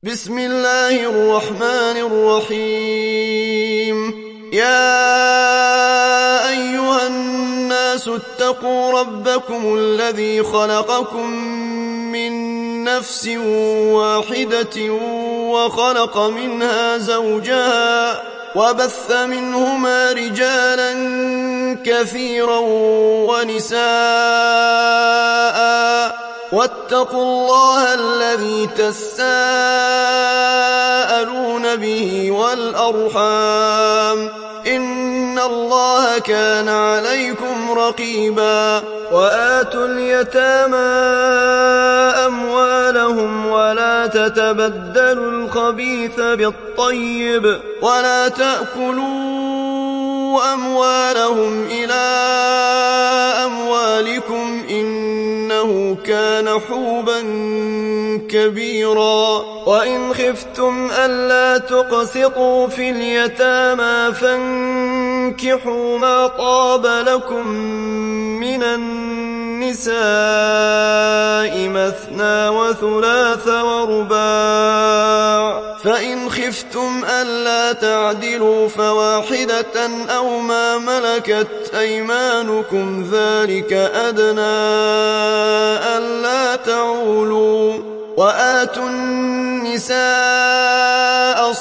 بسم الله الرحمن الرحيم. يا أيها الناس اتقوا ربكم الذي خلقكم من نفس واحدة وخلق منها زوجها وبث منهما رجالا كثيرا ونساء واتقوا الله الذي تساءلون به والأرحام إن الله كان عليكم رقيبا. وآتوا اليتامى أموالهم ولا تتبدلوا الخبيث بالطيب ولا تأكلوا أموالهم إلى أموالكم إنه كان حوبا كبيرا. وإن خفتم ألا تقسطوا في اليتامى فانكحوا ما طاب لكم من النساء مثنى وثلاث ورباع، فإن خفتم ألا تعدلوا فواحدة أو ما ملكت أيمانكم ذلك أدنى ألا تعولوا. وآتوا النساء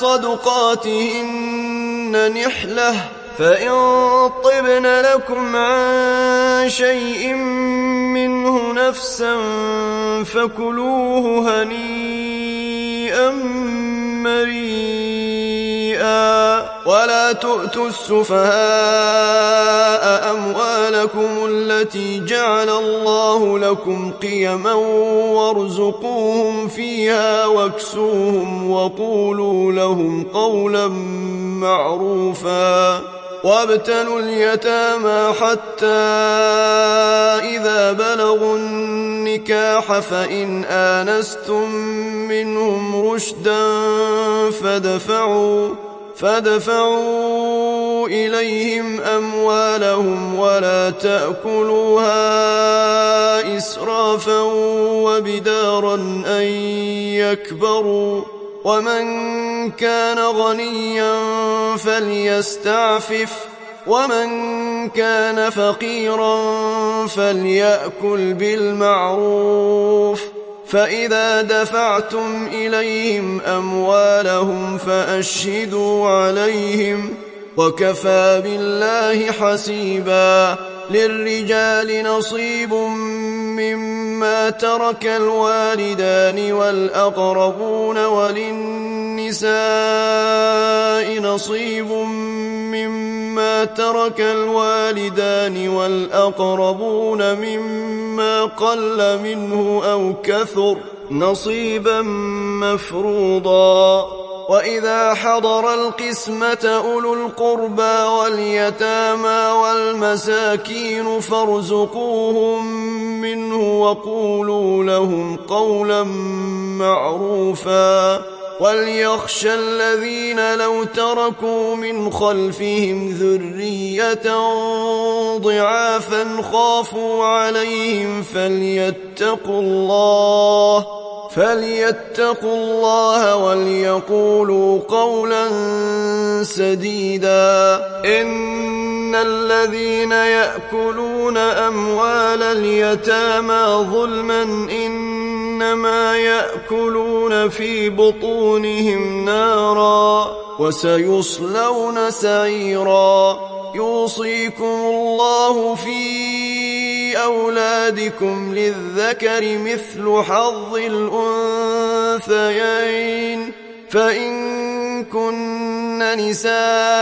صدقاتهن نحلة فإن طبن لكم عن شيء منه نفسا فكلوه هنيئا مريئا. ولا تؤتوا السفهاء أموالكم التي جعل الله لكم قيما وارزقوهم فيها واكسوهم وقولوا لهم قولا معروفا. وابتلوا اليتامى حتى إذا بلغوا النكاح فإن آنستم منهم رشدا فادفعوا إليهم أموالهم ولا تأكلوها إسرافا وبدارا أن يكبروا. ومن كان غنيا فليستعفف ومن كان فقيرا فليأكل بالمعروف. فإذا دفعتم إليهم أموالهم فأشهدوا عليهم وكفى بالله حسيبا. للرجال نصيب مما ترك الوالدان والأقربون وللنساء نصيب مما ترك الوالدان والأقربون مما قل منه أو كثر نصيبا مفروضا. وإذا حضر القسمة أولو القربى واليتامى والمساكين فارزقوهم منه وقولوا لهم قولا معروفا. وليخشى الذين لو تركوا من خلفهم ذرية ضعافا خافوا عليهم فليتقوا الله وليقولوا قولا سديدا. إن الذين يأكلون أموال اليتامى ظلما إنما يأكلون في بطونهم نارا وسيصلون سعيرا. يوصيكم الله في أولادكم للذكر مثل حظ الأنثيين فإن كن نساء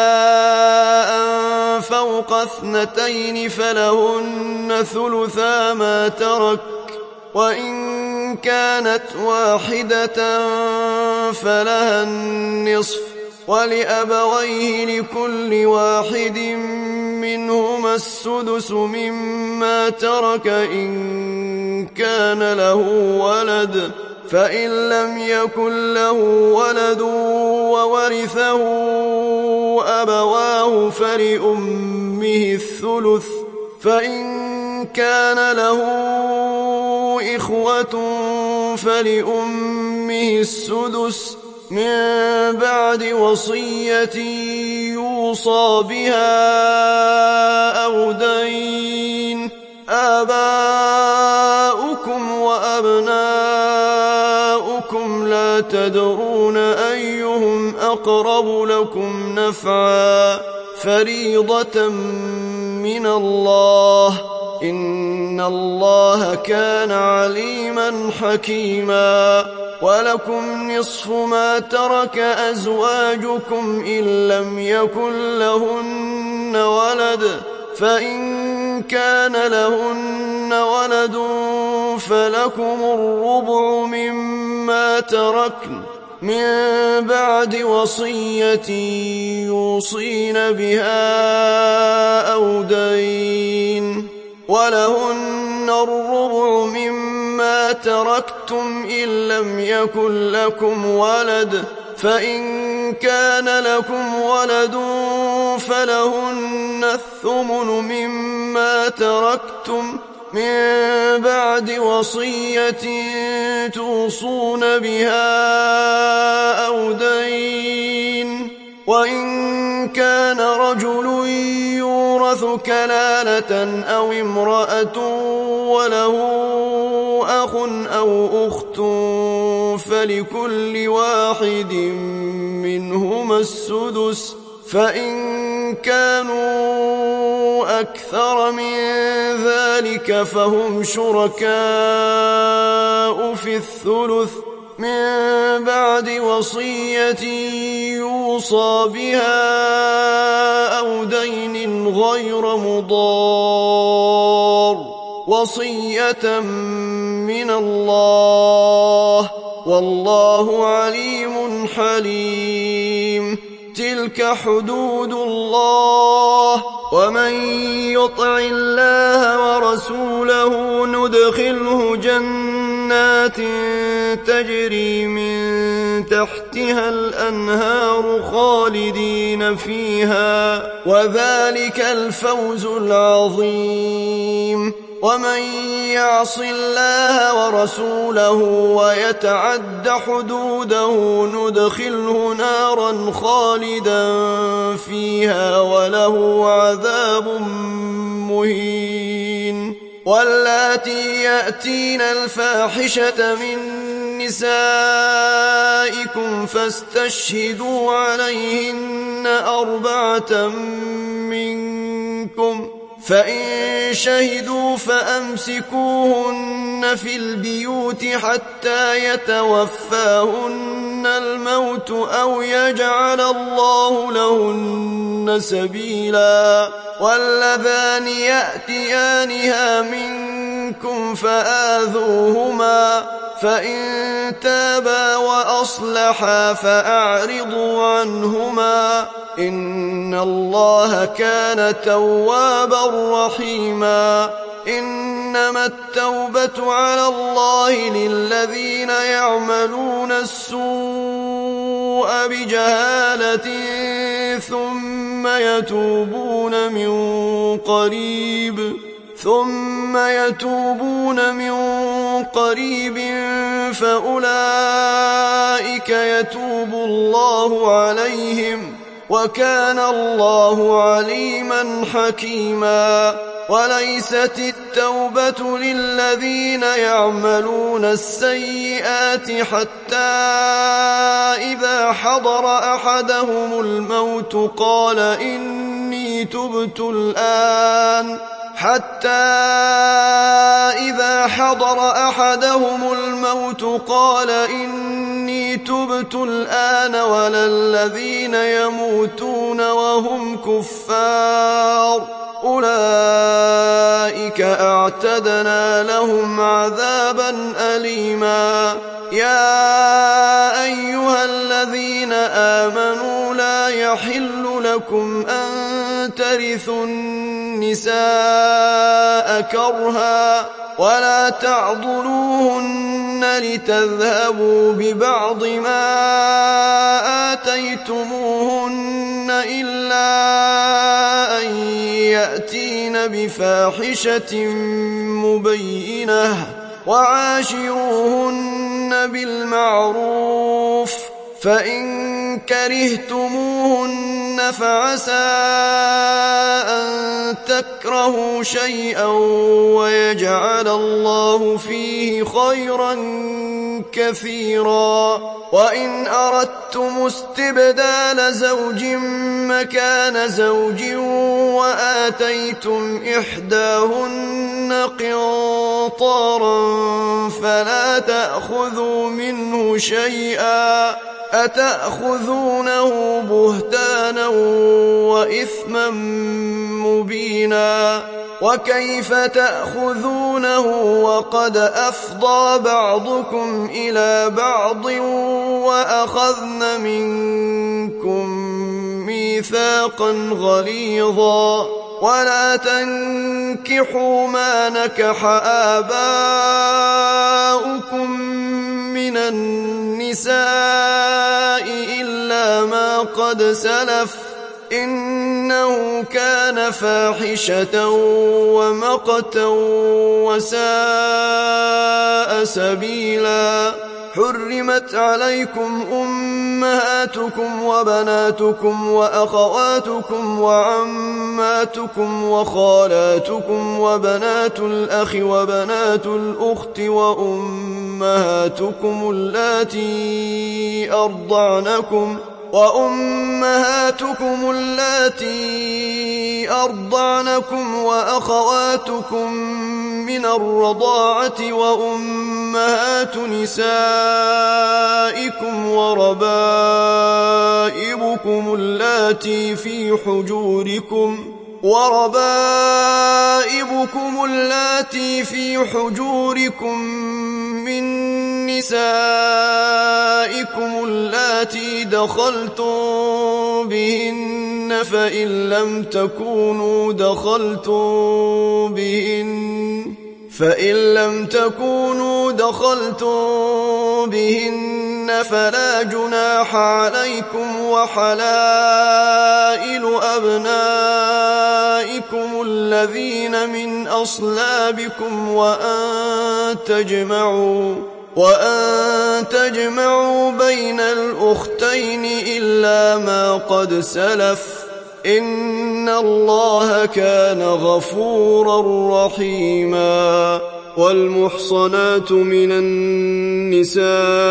فوق 2 فلهن ثلثا ما ترك وإن كانت واحدة فلها النصف ولأبويه لكل واحد منهما السدس مما ترك إن كان له ولد. فإن لم يكن له ولد وورثه أبواه فلأمه الثلث فإن كان له إخوة فلأمه أمه السدس من بعد وصية يوصى بها أو دين. آباؤكم وأبناؤكم لا تدرون أيهم أقرب لكم نفعا فريضة من الله إن الله كان عليما حكيما. ولكم نصف ما ترك أزواجكم إن لم يكن لهن ولد فإن كان لهن ولد فلكم الربع مما تركن من بعد وصية يوصين بها أو دين. ولهن الربع مما تركتم إن لم يكن لكم ولد فإن كان لكم ولد فلهن الثمن مما تركتم من بعد وصية توصون بها أو دين. وإن كان رجل يورث كلالة أو امرأة وله أخ أو أخت فلكل واحد منهما السدس فإن كانوا أكثر من ذلك فهم شركاء في الثلث من بعد وصية يوصى بها أو دين غير مضار وصية من الله والله عليم حليم. تلك حدود الله ومن يطع الله ورسوله ندخله جنات تجري من تحتها الأنهار خالدين فيها وذلك الفوز العظيم. ومن يعص الله ورسوله ويتعد حدوده ندخله نارا خالدا فيها وله عذاب مهين. واللاتي يأتين الفاحشة من نسائكم فاستشهدوا عليهن 4 منكم فإن شهدوا فأمسكوهن في البيوت حتى يتوفاهن الموت أو يجعل الله لهن سبيلا. واللذان يأتيانها منكم فآذوهما فإن تابا وأصلحا فأعرضوا عنهما إن الله كان توابا رحيما. إنما التوبة على الله للذين يعملون السوء بجهالة ثم يتوبون من قريب فأولئك يتوب الله عليهم وكان الله عليما حكيما. وليست التوبة للذين يعملون السيئات حتى إذا حضر أحدهم الموت قال إني تبت الآن ولا الذين يموتون وهم كفار أولئك أعتدنا لهم عذابا أليما. يا أيها الذين آمنوا لا يحل لكم أن ترثوا النساء كرها ولا تعضلوهن لتذهبوا ببعض ما آتيتموهن إلا أن يأتين بفاحشة مبينة وعاشروهن بالمعروف، فإن كرهتموهن فعسى أن تكرهوا شيئا ويجعل الله فيه خيرا كثيرا. وإن أردتم استبدال زوج مكان زوج وآتيتم إحداهن قنطارا فلا تأخذوا منه شيئا، أتأخذونه بهتانا وإثما مبينا. وكيف تأخذونه وقد أفضى بعضكم إلى بعض وأخذن منكم ميثاقا غليظا. ولا تنكحوا ما نكح آباؤكم من النساء إلا ما قد سلف، إنه كان فاحشة ومقتا وساء سبيلا. حرمت عليكم أمهاتكم وبناتكم وأخواتكم وعماتكم وخالاتكم وبنات الأخ وبنات الأخت وأمهاتكم اللاتي أرضعنكم وأخواتكم من الرضاعة وأمهات نسائكم وربائبكم اللاتي في حجوركم من نسائكم اللاتي دخلتم بهن، فإن لم تكونوا دخلتم بهن فلا جناح عليكم. وحلائل أبنائكم الذين من أصلابكم وأن تجمعوا بين الأختين إلا ما قد سلف، إن الله كان غفورا رحيما. والمحصنات من النساء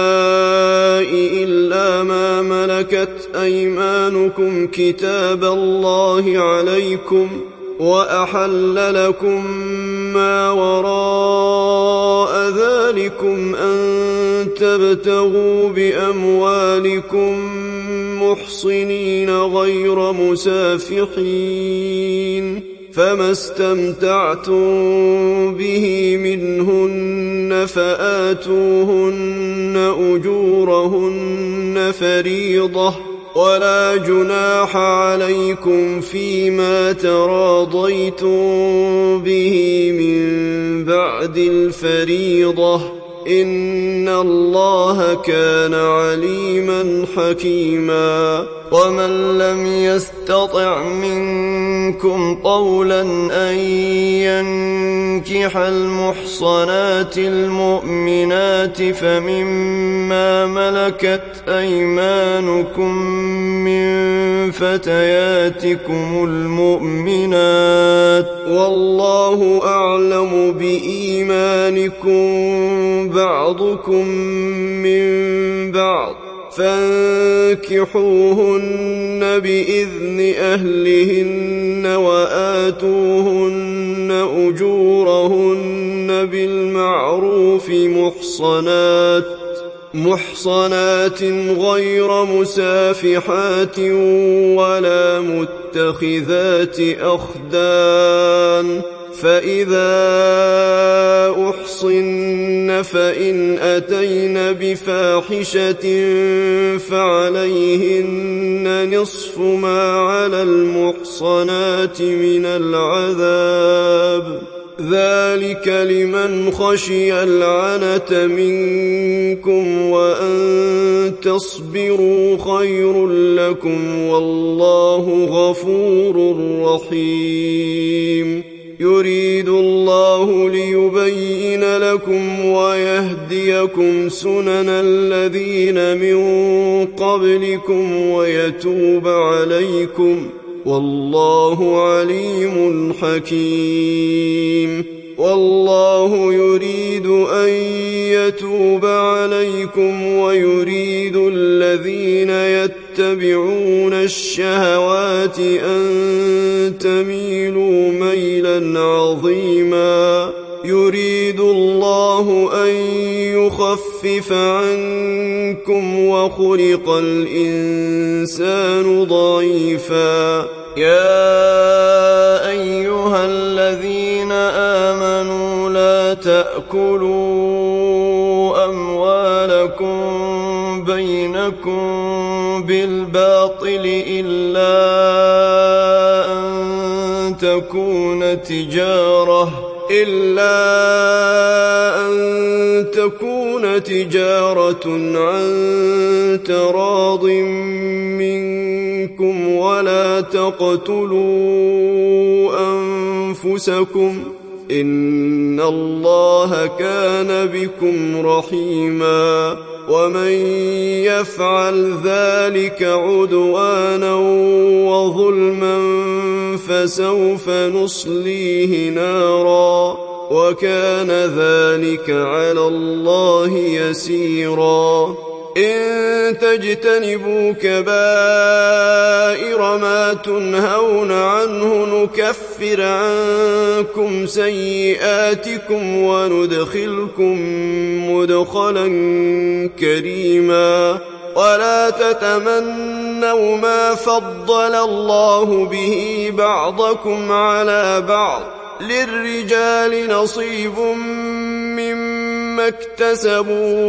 إلا ما ملكت أيمانكم كتاب الله عليكم، وأحل لكم ما وراء ذلكم أن تبتغوا بأموالكم محصنين غير مسافحين، فما استمتعتم به منهن فآتوهن أجورهن فريضة، ولا جناح عليكم فيما تراضيتم به من بعد الفريضة، إن الله كان عليما حكيما. ومن لم يستطع منكم طولا أن ينكح المحصنات المؤمنات فمما ملكت أيمانكم من فتياتكم المؤمنات، والله أعلم بإيمانكم بعضكم من بعض، فانكحوهن بإذن أهلهن وآتوهن أجورهن بالمعروف محصنات غير مسافحات ولا متخذات أخدان، فإذا أحصن فإن أتين بفاحشة فعليهن نصف ما على المحصنات من العذاب، ذلك لمن خشي العنة منكم، وأن تصبروا خير لكم، والله غفور رحيم. يريد الله ليبين لكم ويهديكم سنن الذين من قبلكم ويتوب عليكم والله عليم حكيم والله يريد أن يتوب عليكم ويريد الذين يتبعون الشهوات أن تميلوا ميلا عظيما يريد الله أن يخفف عنكم وخلق الإنسان ضعيفا يا أيها الذين آمنوا لا تأكلوا أموالكم بينكم بالباطل إلا أن تكون تجارة عن تراض منكم ولا تقتلوا أنفسكم إن الله كان بكم رحيما ومن يفعل ذلك عدوانا وظلما فسوف نصليه نارا وكان ذلك على الله يسيرا إن تجتنبوا كبائر ما تنهون عنه نكفر عنكم سيئاتكم وندخلكم مدخلا كريما ولا تتمنوا ما فضل الله به بعضكم على بعض للرجال نصيب مما اكتسبوا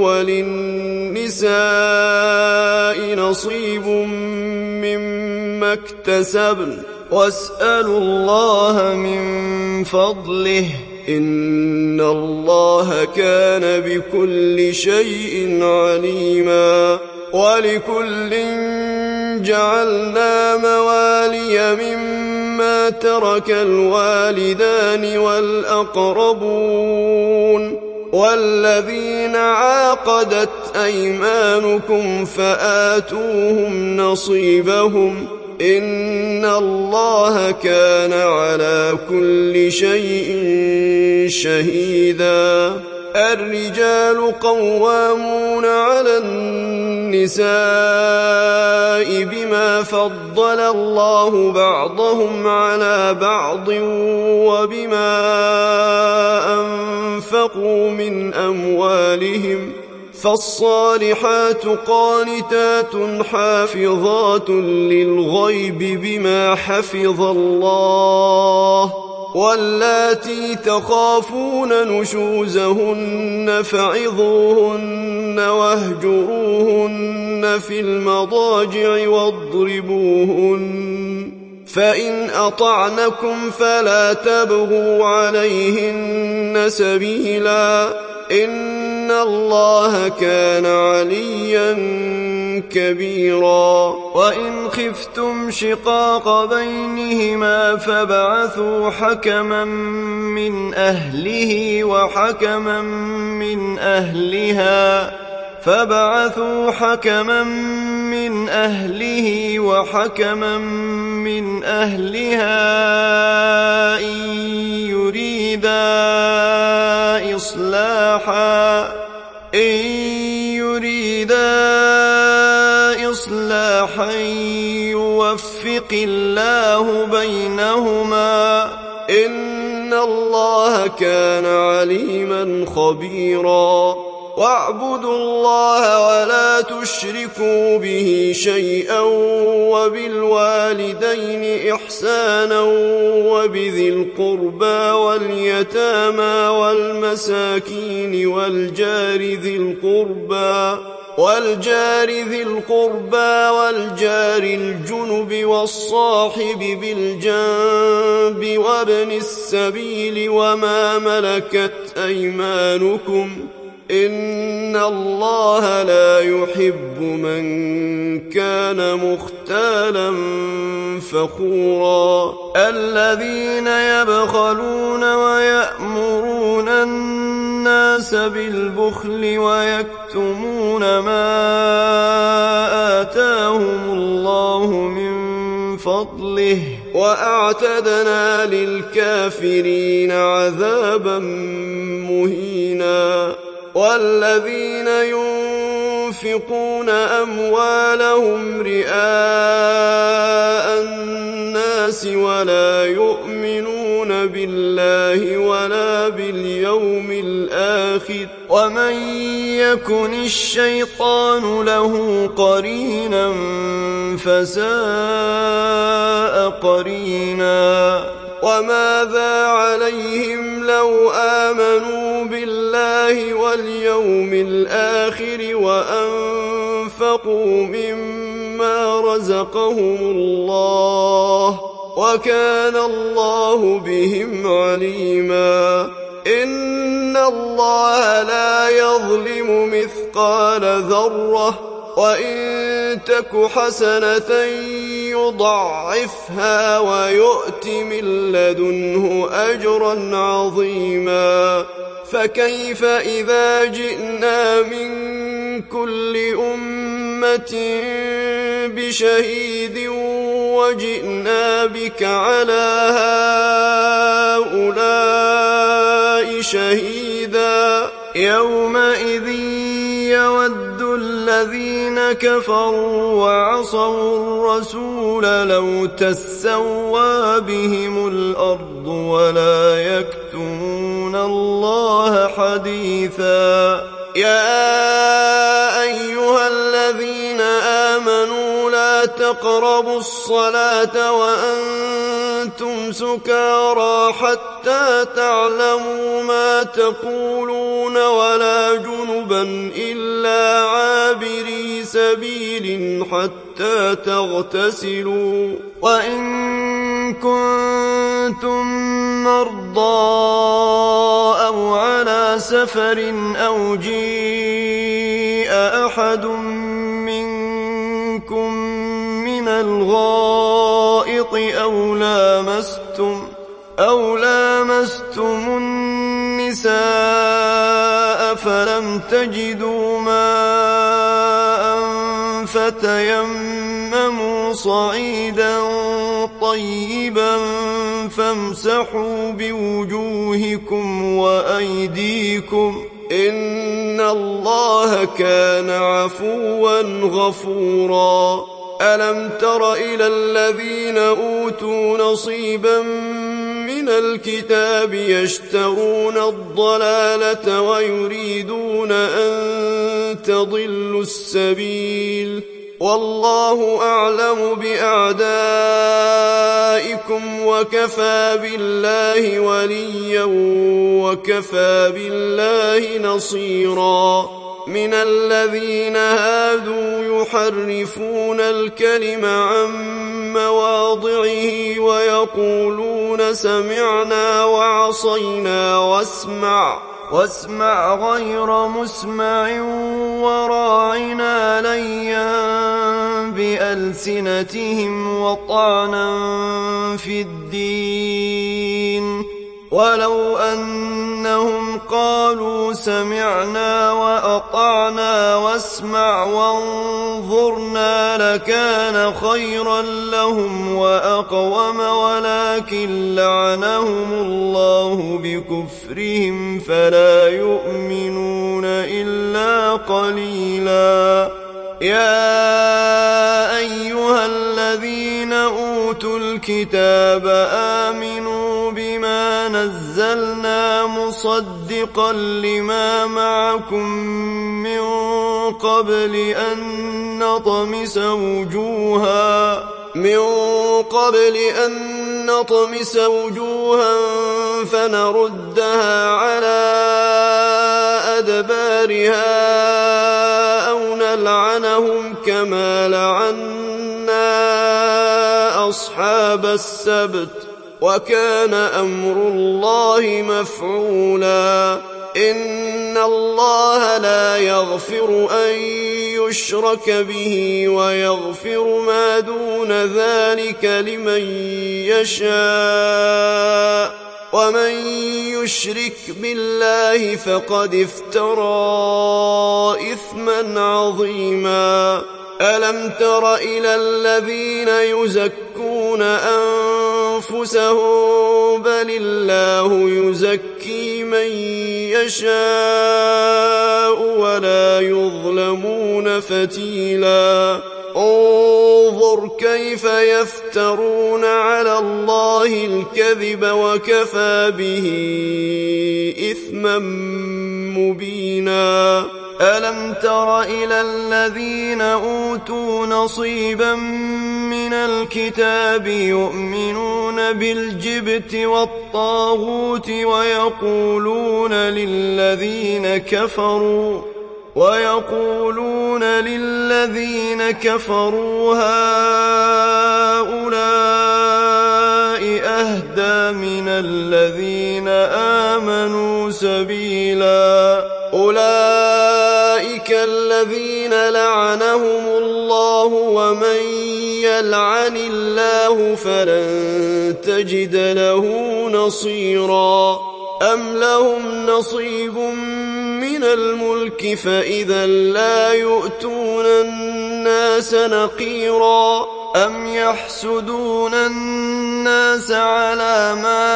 وللنساء نصيب مما اكتسبن واسألوا الله من فضله إن الله كان بكل شيء عليما ولكل جعلنا موالي مما ترك الوالدان والأقربون والذين عاقدت أيمانكم فآتوهم نصيبهم إن الله كان على كل شيء شهيدا الرجال قوامون على النساء بما فضل الله بعضهم على بعض وبما أنفقوا من أموالهم فالصالحات قانتات حافظات للغيب بما حفظ الله واللاتي تخافون نشوزهن فعظوهن واهجروهن في المضاجع واضربوهن فإن أطعنكم فلا تبغوا عليهن سبيلا إن الله كان عليا كبيرا وإن خفتم شقاق بينهما فابعثوا حكما من أهله وحكما من أهلها وحكما من أهلها إن يريدا إصلاحا يوفق الله بينهما إن الله كان عليما خبيرا واعبدوا الله ولا تشركوا به شيئا وبالوالدين إحسانا وبذي القربى واليتامى والمساكين والجار ذي القربى والجار الجنب والصاحب بالجنب وابن السبيل وما ملكت أيمانكم إن الله لا يحب من كان مختالا فخورا الذين يبخلون ويأمرون الناس بالبخل ويكتمون ما آتاهم الله من فضله وأعتدنا للكافرين عذابا مهينا والذين ينفقون أموالهم رئاء الناس ولا يؤمنون بالله ولا باليوم الآخر ومن يكن الشيطان له قرينا فساء قرينا وماذا عليهم لو آمنوا بالله واليوم الآخر وأنفقوا مما رزقهم الله وكان الله بهم عليما إن الله لا يظلم مثقال ذرة وإن تك حسنة يضعفها ويؤت من لدنه أجرا عظيما فكيف إذا جئنا من كل أمة بشهيد وجئنا بك على هؤلاء شهيدا يومئذ يود الذين كفروا وعصوا الرسول لو تسوى بهم الأرض ولا يكتمون الله حديثا يا أيها الذين آمنوا لا تقربوا الصلاة وأنتم سكارى حتى تعلموا ما تقولون ولا جنبا إلا عابري سبيل حتى تغتسلوا وإن كنتم مرضى أو على سفر أو جيء أحد منكم من الغائط أو لامستم النساء فلم تجدوا ماء فتيمموا صعيدا طيبا فامسحوا بوجوهكم وأيديكم إن الله كان عفوا غفورا ألم تر إلى الذين أوتوا نصيبا من الكتاب يشترون الضلالة ويريدون أن تضلوا السبيل والله أعلم بأعدائكم وكفى بالله وليا وكفى بالله نصيرا من الذين هادوا يحرفون الكلم عن مواضعه ويقولون سمعنا وعصينا واسمع غير مسمع وراعنا ليا بألسنتهم وطعنا في الدين ولو أنهم قالوا سمعنا وأطعنا واسمع وانظرنا لكان خيرا لهم وأقوم ولكن لعنهم الله بكفرهم فلا يؤمنون إلا قليلا يا أيها الذين أوتوا الكتاب آمنوا بما نزلنا مصدقا لما معكم من قبل أن نطمس وجوها فنردها على أدبارها أو نلعنهم كما لعنا أصحاب السبت وكان أمر الله مفعولا إن الله لا يغفر أن يشرك به ويغفر ما دون ذلك لمن يشاء ومن يشرك بالله فقد افترى إثما عظيما ألم تر إلى الذين يزكون أنفسهم بل الله يزكي من يشاء ولا يظلمون فتيلا انظر كيف يفترون على الله الكذب وكفى به إثما مبينا ألم تر إلى الذين أوتوا نصيبا من الكتاب يؤمنون بالجبت والطاغوت ويقولون للذين كفروا هؤلاء أهدى من الذين آمنوا سبيلا أولئك الذين لعنهم الله ومن يلعن الله فلن تجد له نصيرا أم لهم نصيب من الملك فإذا لا يؤتون الناس نقيرا أم يحسدون الناس على ما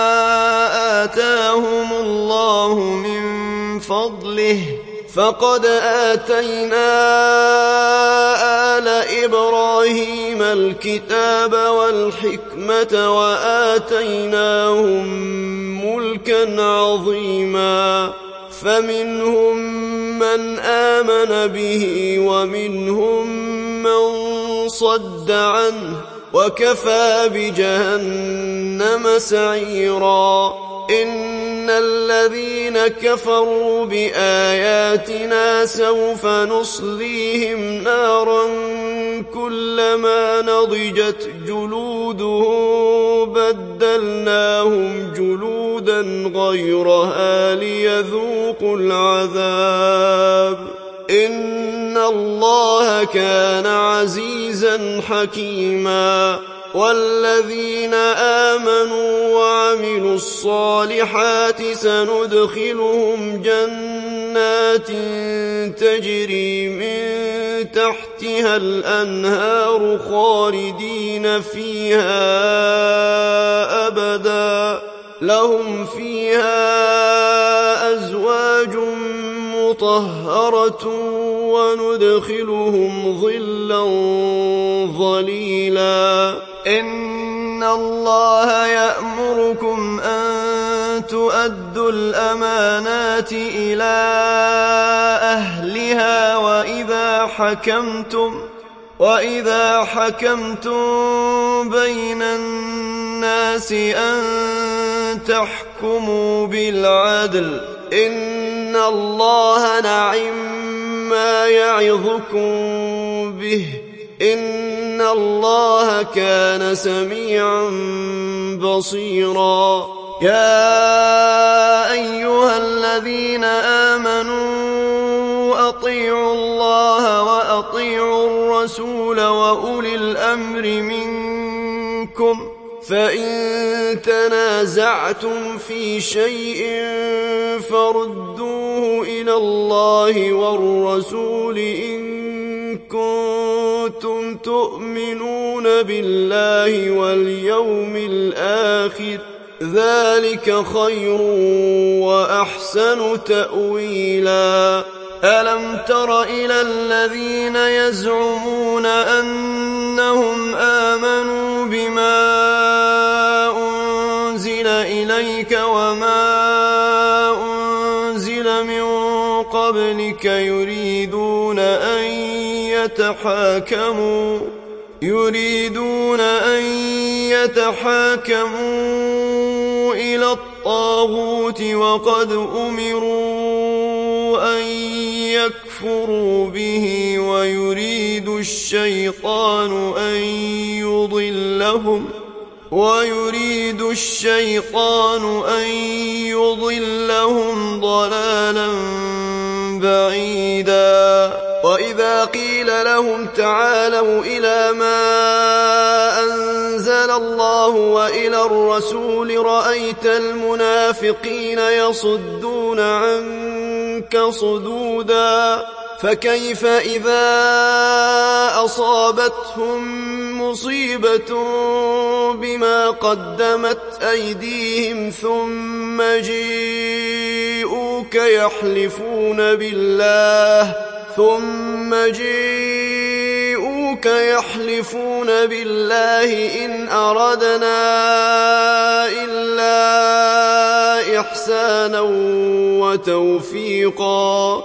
آتاهم الله من فضله فقد آتينا آل إبراهيم الكتاب والحكمة وآتيناهم ملكا عظيما فمنهم من آمن به ومنهم من صد عنه وكفى بجهنم سعيرا إن الذين كفروا بآياتنا سوف نصليهم نارا كلما نضجت جلودهم بدلناهم جلودا غيرها ليذوقوا العذاب إن الله كان عزيزا حكيما والذين آمنوا وعملوا الصالحات سندخلهم جنات تجري من تحتها الأنهار خالدين فيها أبدا لهم فيها أزواج مطهرة وندخلهم ظلا ظليلا إن الله يأمركم أن تؤدوا الأمانات إلى أهلها وإذا حكمتم بين الناس أن تحكموا بالعدل إن الله نعم ما يعظكم به إن الله كان سميعا بصيرا يا أيها الذين آمنوا أطيعوا الله وأطيعوا الرسول وأولي الأمر منكم فإن تنازعتم في شيء فردوه إلى الله والرسول إن كنتم تؤمنون بالله واليوم الآخر ذلك خير وأحسن تأويلا ألم تر إلى الذين يزعمون أنهم آمنوا بما أنزل إليك وما أنزل من قبلك يريدون أن يتحاكموا إلى الطاغوت وقد أمروا أن يكفروا به ويريد الشيطان أن يضلهم ضلالا بعيدا. وإذا قيل لهم تعالوا إلى ما أنزل الله وإلى الرسول رأيت المنافقين يصدون عنك صدودا. فكيف إذا أصابتهم مصيبة بما قدمت أيديهم ثم جيءوك يحلفون بالله إن أردنا إلا إحسانا وتوفيقا.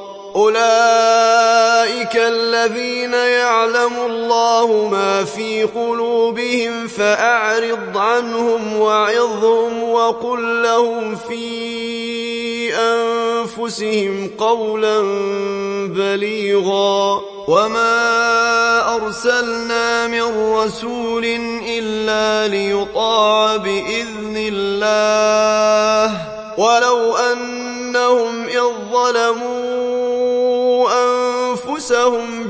أولئك الذين يعلم الله ما في قلوبهم فأعرض عنهم وعظهم وقل لهم في أنفسهم قولا بليغا. وما أرسلنا من رسول إلا ليطاع بإذن الله ولو أنهم إذ ظلموا أنفسهم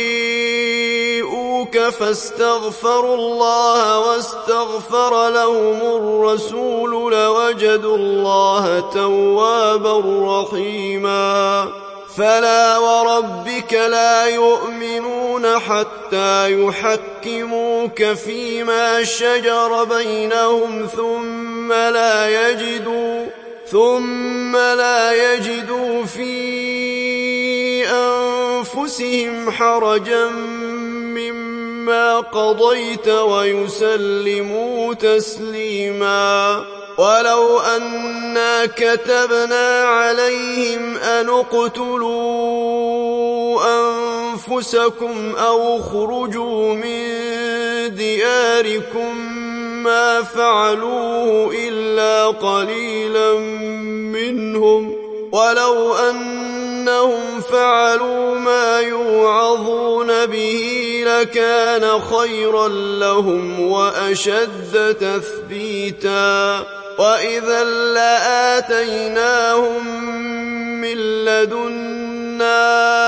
جيءوك فاستغفروا الله واستغفر لهم الرسول لوجدوا الله توابا رحيما. فلا وربك لا يؤمنون حتى يحكموك فيما شجر بينهم ثم لا يجدوا في أنفسهم حرجا مما قضيت ويسلموا تسليما. ولو أنا كتبنا عليهم أن اقتلوا أنفسكم أو اخرجوا من دياركم ما فعلوه إلا قليلا منهم ولو أنهم فعلوا ما يوعظون به لكان خيرا لهم وأشد تثبيتا. وإذا لآتيناهم من لدنا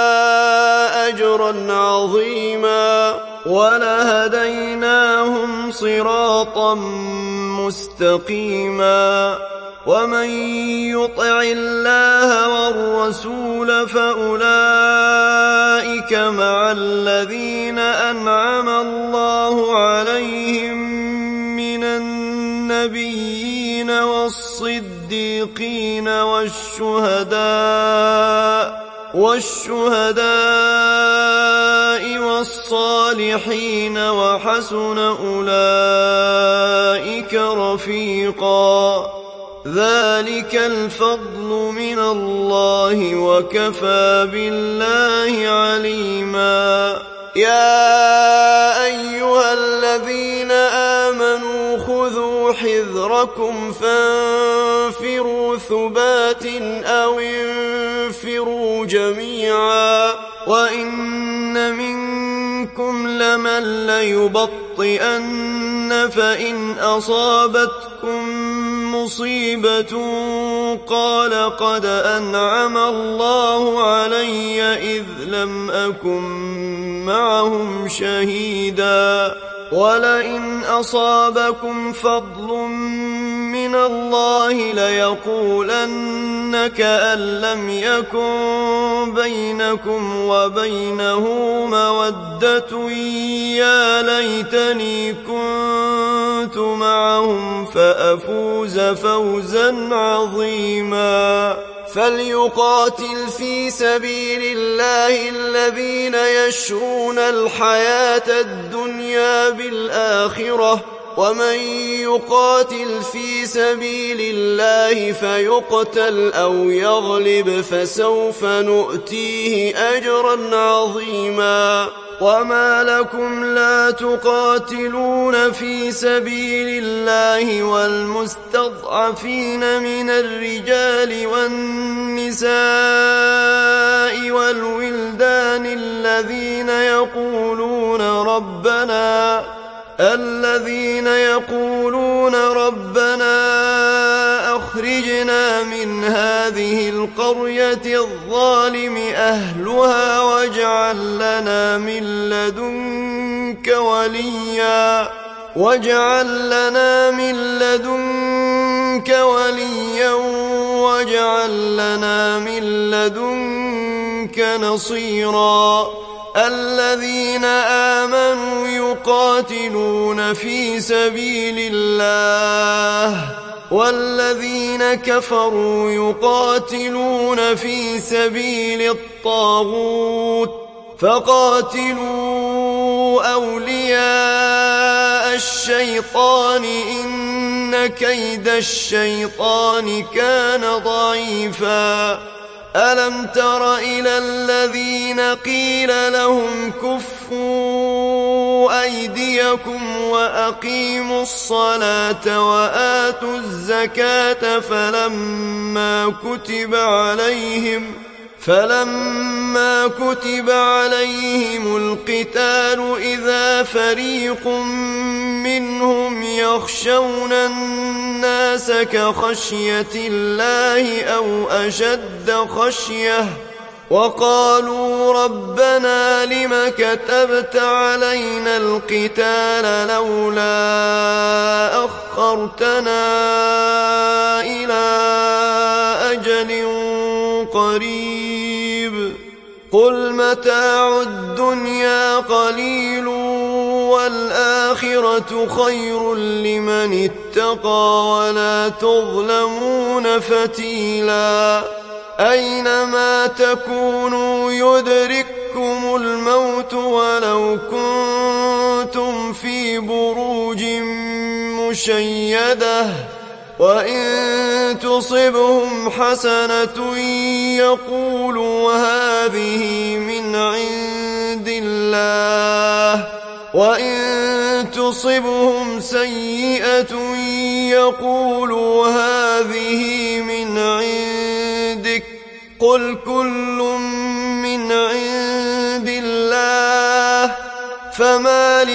أجرا عظيما ولهديناهم صراطا مستقيما. ومن يطع الله والرسول فأولئك مع الذين أنعم الله عليهم من النبيين والصديقين والشهداء والصالحين وحسن أولئك رفيقا. ذلك الفضل من الله وكفى بالله عليما. يا أيها الذين آمنوا خذوا حذركم فانفروا ثبات أو انفروا جميعا. وإن منكم لمن ليبطئن فإن أصابتكم مصيبة قال قد أنعم الله علي إذ لم أكن معهم شهيدا. ولئن أصابكم فضل من الله ليقولن كأن لم يكن بينكم وبينه مودة يا ليتني كنت معهم فأفوز فوزا عظيما. فليقاتل في سبيل الله الذين يشرون الحياة الدنيا بالآخرة ومن يقاتل في سبيل الله فيقتل أو يغلب فسوف نؤتيه أجرا عظيما. وما لكم لا تقاتلون في سبيل الله والمستضعفين من الرجال والنساء والولدان الذين يقولون ربنا أخرجنا من هذه القرية الظالم أهلها واجعل لنا من لدنك وليا واجعل لنا من لدنك نصيرا الذين آمنوا يقاتلون في سبيل الله والذين كفروا يقاتلون في سبيل الطاغوت فقاتلوا أولياء الشيطان إن كيد الشيطان كان ضعيفا ألم تر إلى الذين قيل لهم كفوا أيديكم وأقيموا الصلاة وآتوا الزكاة فلما كتب عليهم القتال إذا فريق منهم يخشون الناس كخشية الله أو أشد خشية وقالوا ربنا لم كتبت علينا القتال لولا أخرتنا إلى أجل قريب قل متاع الدنيا قليل والآخرة خير لمن اتقى ولا تظلمون فتيلا أينما تكونوا يدرككم الموت ولو كنتم في بروج مشيدة وإن تصبهم حسنة يقولوا هذه من عند الله وإن تصبهم سيئة يقولوا هذه من عندك قل كل من عند الله فما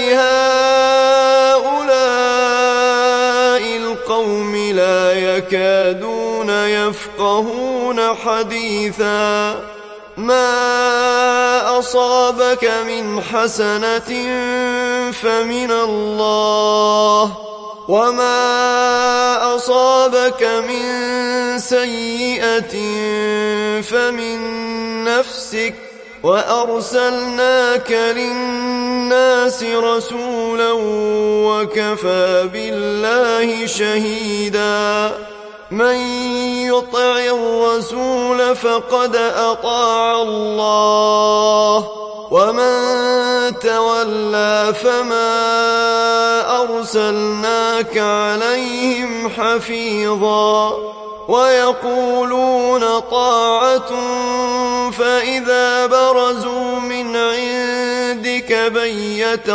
لهؤلاء القوم لا يكادون يفقهون حديثا ما أصابك من حسنة فمن الله وما أصابك من سيئة فمن نفسك وأرسلناك للناس رسولا وكفى بالله شهيدا من يطع الرسول فقد أطاع الله ومن تولى فما أرسلناك عليهم حفيظا ويقولون طاعة فإذا برزوا من عندك بيت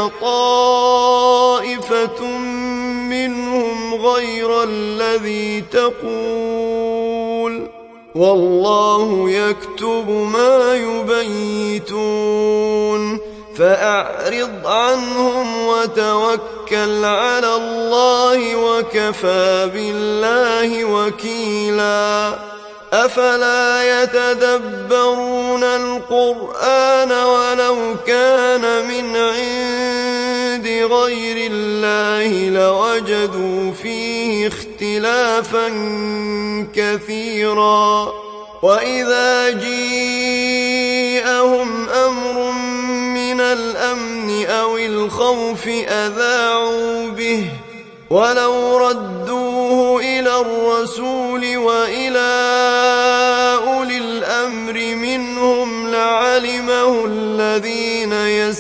طائفة منهم غير الذي تقول والله يكتب ما يبيتون فأعرض عنهم وتوكل على الله وكفى بالله وكيلا أفلا يتدبرون القرآن ولو كان من عند غير الله لوجدوا فيه اختلافا كثيرا وإذا جيءهم أمر من الأمن أو الخوف أذاعوا به ولو ردوه إلى الرسول وإلى أولي الأمر منهم لعلمه الذين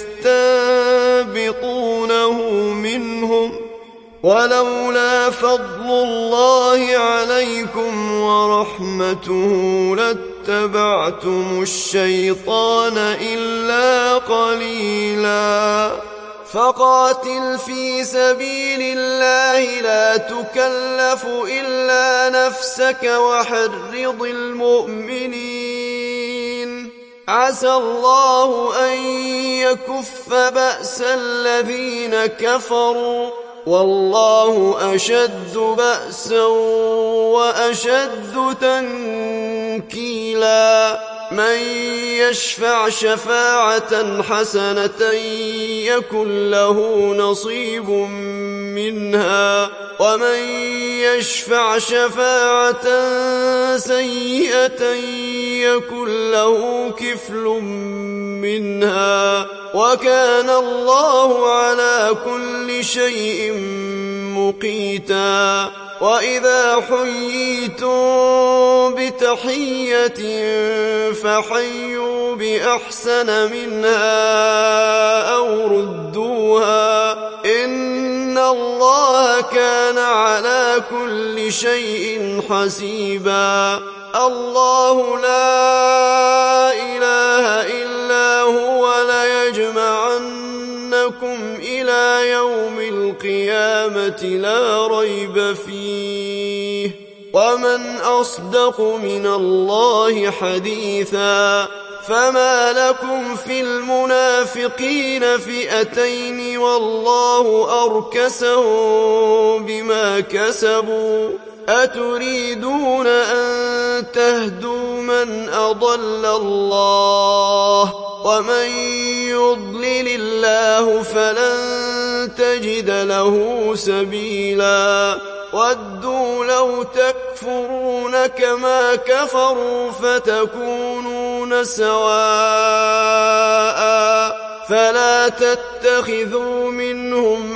يستنبطونه منهم ولولا فضل الله عليكم ورحمته لاتبعتم الشيطان إلا قليلا فقاتل في سبيل الله لا تكلف إلا نفسك وحرض المؤمنين عسى الله أن يكف بأس الذين كفروا والله أشد بأسا وأشد تنكيلا من يشفع شفاعة حسنة يكن له نصيب منها ومن يشفع شفاعة سيئة يكن له كفل منها وكان الله على كل شيء مقيتا وإذا حييتم بتحية فحيوا بأحسن منها أو ردوها إن الله كان على كل شيء حسيبا الله لا إله إلا هو ليجمعنكم إلى يوم القيامة لا ريب فيه ومن أصدق من الله حديثا فما لكم في المنافقين فئتين والله أركسهم بما كسبوا أتريدون أن تهدوا من أضل الله ومن يضلل الله فلن تجد له سبيلا ودوا لو تكفرون كما كفروا فتكونون سواء فلا تتخذوا منهم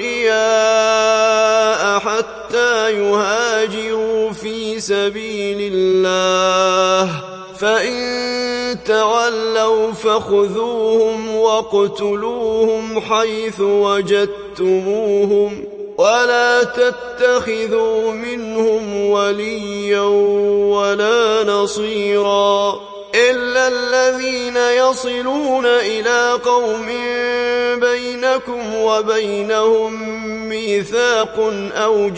أولياء حتى يهاجروا في سبيل الله فإن تولوا فخذوهم واقتلوهم حيث وجدتموهم ولا تتخذوا منهم وليا ولا نصيرا إلا الذين يصلون إلى قوم بينكم وبينهم ميثاق أو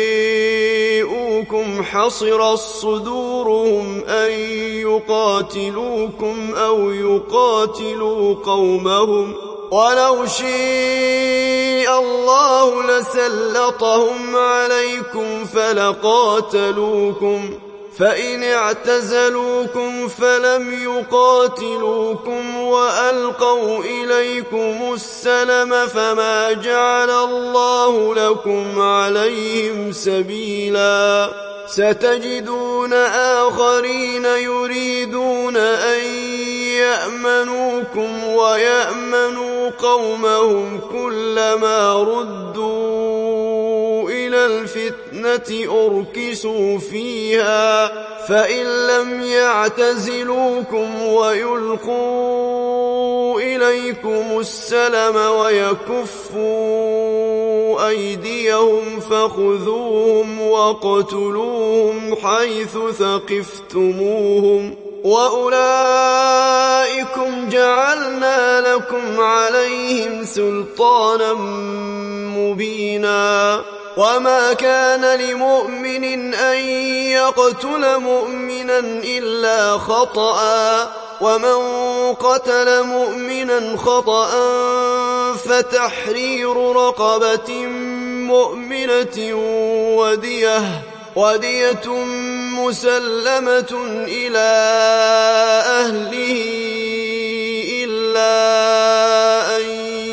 جيءوكم حصرت صدورهم أن يقاتلوكم أو يقاتلوا قومهم ولو شاء الله لسلطهم عليكم فلقاتلوكم فإن اعتزلوكم فلم يقاتلوكم وألقوا إليكم السلم فما جعل الله لكم عليهم سبيلا ستجدون آخرين يريدون أن يأمنوكم ويأمنوا قومهم كلما ردوا إلى الفتنة أركسوا فيها فإن لم يعتزلوكم ويلقوا إليكم السلم ويكفوا أيديهم فخذوهم واقتلوهم حيث ثقفتموهم وأولئكم جعلنا لكم عليهم سلطانا مبينا وما كان لمؤمن أن يقتل مؤمنا إلا خطأ ومن قتل مؤمنا خطأ فتحرير رقبة مؤمنة ودية مسلمة إلى أهله إلا أن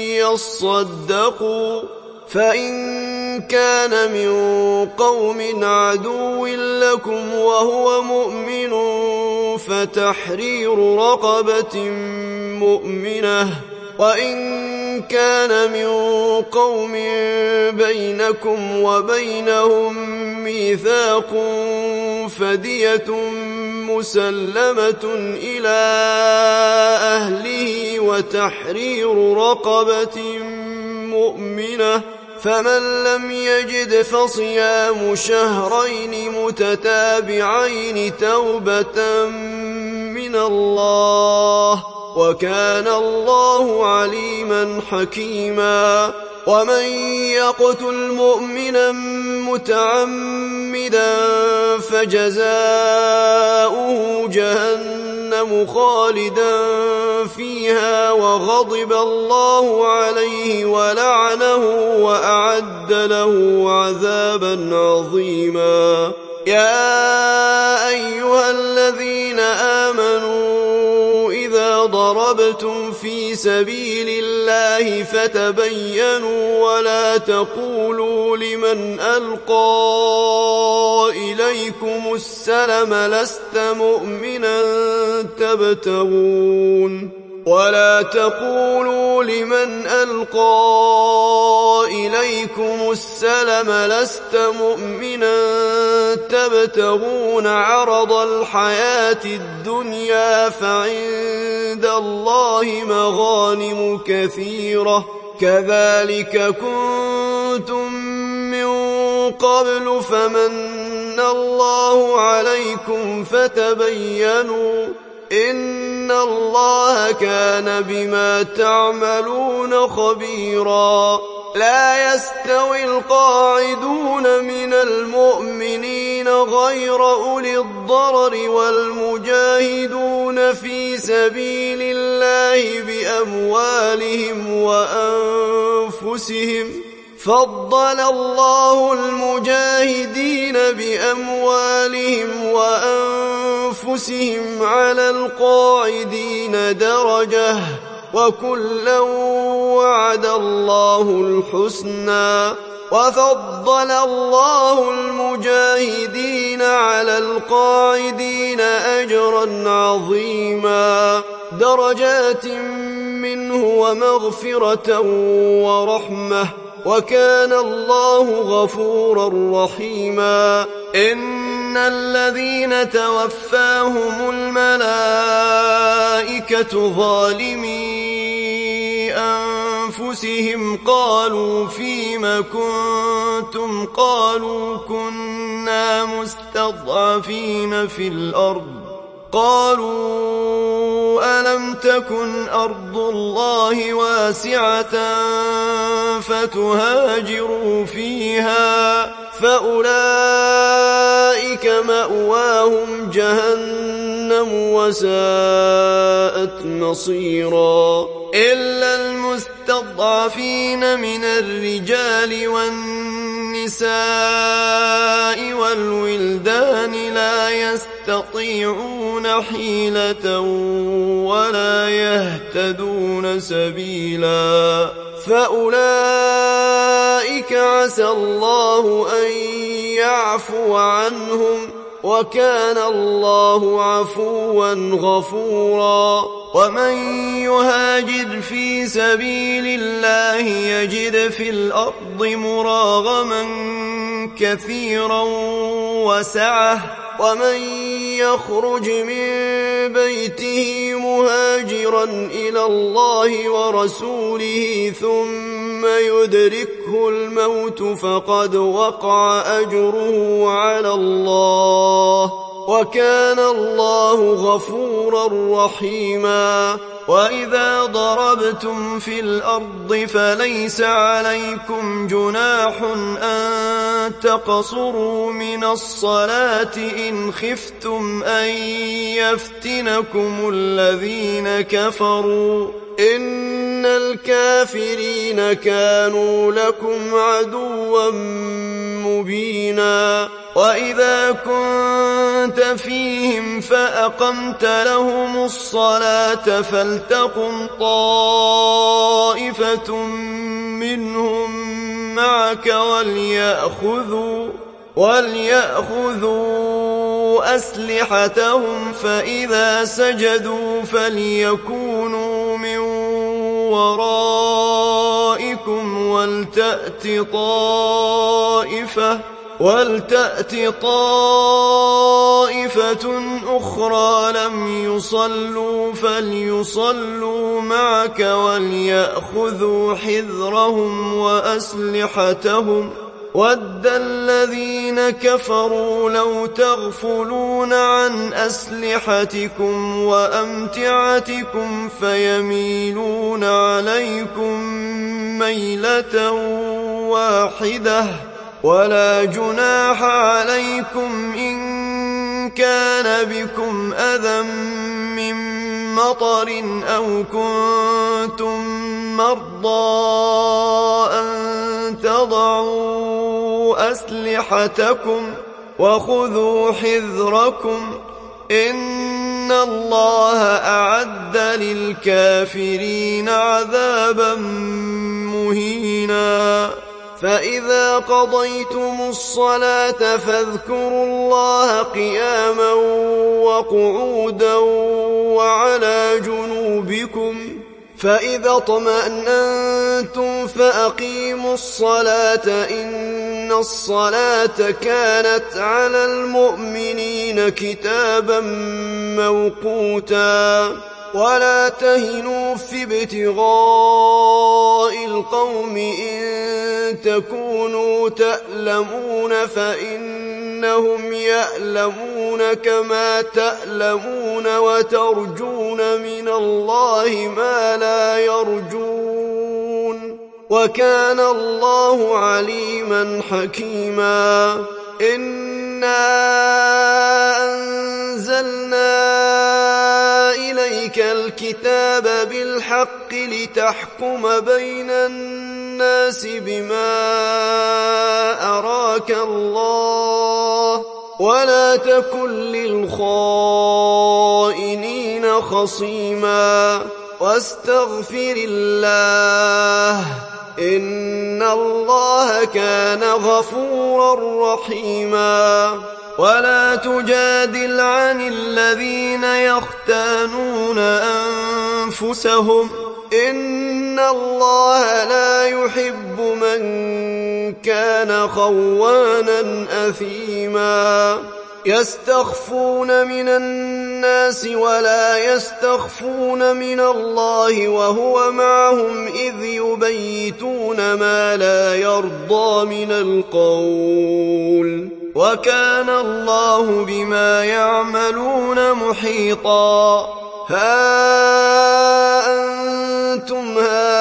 يصدقوا فإن كان من قوم عدو لكم وهو مؤمن فتحرير رقبة مؤمنة وإن كان من قوم بينكم وبينهم ميثاق فدية مسلمة إلى أهله وتحرير رقبة مؤمنة فمن لم يجد فصيام شهرين متتابعين توبة من الله وكان الله عليما حكيما. ومن يقتل مؤمنا متعمدا فجزاؤه جهنم خالدا فيها وغضب الله عليه ولعنه وأعد له عذابا عظيما. يا أيها الذين آمنوا إذا ضربتم في سبيل الله فتبينوا ولا تقولوا لمن ألقى إليكم السلم لست مؤمنا تبتغون عرض الحياة الدنيا فعند الله مغانم كثيرة كذلك كنتم من قبل فمن الله عليكم فتبينوا إن الله كان بما تعملون خبيرا. لا يستوي القاعدون من المؤمنين غير أولي الضرر والمجاهدون في سبيل الله بأموالهم وأنفسهم فضل الله المجاهدين بأموالهم وأنفسهم على القاعدين درجة وكلا وعد الله الحسنى وفضل الله المجاهدين على القاعدين أجرا عظيما درجات منه ومغفرة ورحمة وكان الله غفورا رحيما. إن الذين توفاهم الملائكة ظالمي أنفسهم قالوا فيم كنتم قالوا كنا مستضعفين في الأرض قالوا ألم تكن أرض الله واسعة فتهاجروا فيها فأولئك مأواهم جهنم وساءت مصيرا. إلا المستضعفين من الرجال والنساء والولدان لا يستطيعون حيلة ولا يهتدون سبيلا فأولئك عسى الله أن يعفو عنهم وكان الله عفوا غفورا. ومن يهاجر في سبيل الله يجد في الأرض مراغما كثيرا وسعة ومن يخرج من بيته مهاجرا إلى الله ورسوله ثم يدركه الموت فقد وقع أجره على الله وكان الله غفورا رحيما. وإذا ضربتم في الأرض فليس عليكم جناح أن تقصروا من الصلاة إن خفتم أن يفتنكم الذين كفروا إن الكافرين كانوا لكم عدوا مبينا. وإذا كنت فيهم فأقمت لهم الصلاة فلتقم طائفة منهم معك وليأخذوا أسلحتهم فإذا سجدوا فليكونوا من ورائكم ولتأت طائفة أخرى لم يصلوا فليصلوا معك وليأخذوا حذرهم وأسلحتهم ود الذين كفروا لو تغفلون عن أسلحتكم وأمتعتكم فيميلون عليكم ميلة واحدة ولا جناح عليكم إن كان بكم أذى من مطر أو كنتم مرضى أن تضعوا أسلحتكم وخذوا حذركم إن الله أعد للكافرين عذابا مهينا فإذا قضيتم الصلاة فاذكروا الله قياما وقعودا وعلى جنوبكم فإذا اطمأننتم فأقيموا الصلاة إن الصلاة كانت على المؤمنين كتابا موقوتا ولا تهنوا في ابتغاء القوم إن تكونوا تألمون فإنهم يألمون كما تألمون وترجون من الله ما لا يرجون وكان الله عليما حكيما إنا أنزلنا إليك الكتاب بالحق لتحكم بين الناس بما أراك الله ولا تكن للخائنين خصيما واستغفر الله إن الله كان غفورا رحيما ولا تجادل عن الذين يختانون أنفسهم إن الله لا يحب من كان خوانا أثيما يستخفون من الناس ولا يستخفون من الله وهو معهم إذ يبيتون ما لا يرضى من القول وكان الله بما يعملون محيطا ها أنتم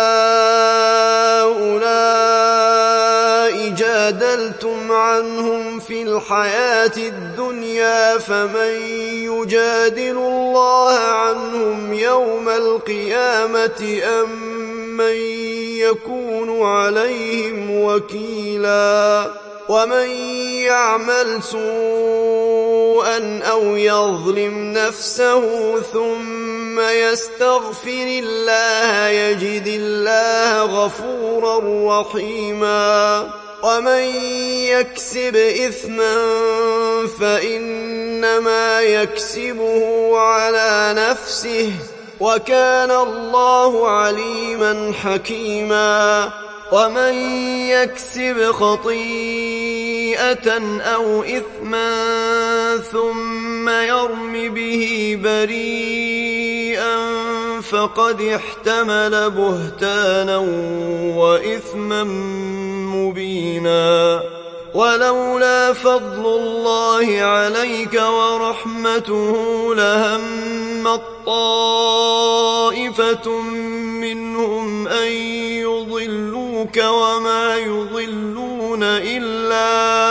هؤلاء جادلتم عنهم في الحياة الدنيا فمن يجادل الله عنهم يوم القيامة أم من يكون عليهم وكيلا ومن يعمل سوءا أو يظلم نفسه ثم يستغفر الله يجد الله غفورا رحيما ومن يكسب إثما فإنما يكسبه على نفسه وكان الله عليما حكيما ومن يكسب خطيئة أو إثما ثم يرم به بريئا فقد احتمل بهتانا وإثما مبينا ولولا فضل الله عليك ورحمته لهمت طائفة منهم أن يضلوك وما يضلون إلا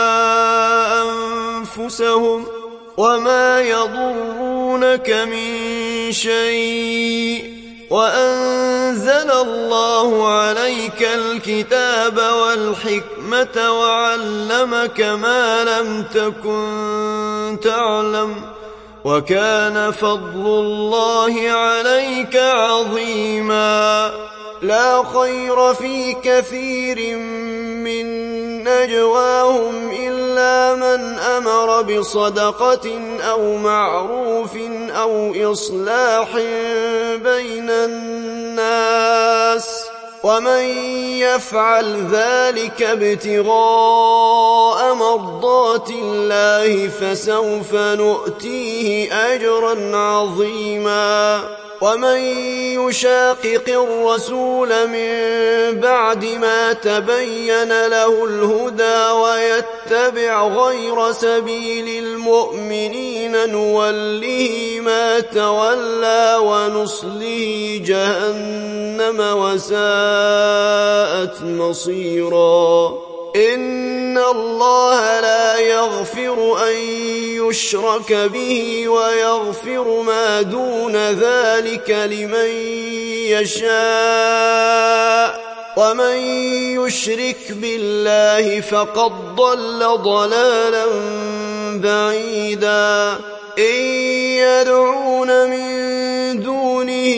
أنفسهم وما يضرونك من شيء وأنزل الله عليك الكتاب والحكمة وعلمك ما لم تكن تعلم وكان فضل الله عليك عظيما لا خير في كثير من نجواهم إلا من أمر بصدقة أو معروف أو إصلاح بين الناس ومن يفعل ذلك ابتغاء مرضات الله فسوف نؤتيه أجرا عظيما ومن يشاقق الرسول من بعد ما تبين له الهدى ويتبع غير سبيل المؤمنين نوله ما تولى ونصله جهنم وساءت مصيرا. إن الله لا يغفر أن يشرك به ويغفر ما دون ذلك لمن يشاء، ومن يشرك بالله فقد ضل ضلالا بعيدا. إن يدعون من دونه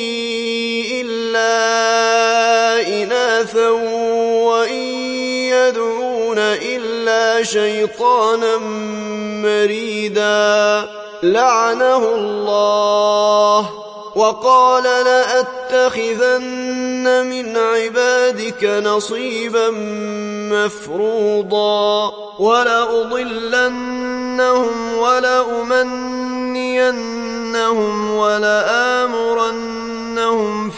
إلا إناثا وإن يدعون إلا شيطانا مريدا لعنه الله وقال لأتخذن من عبادك نصيبا مفروضا ولأضلنهم ولأمنينهم ولآمرنهم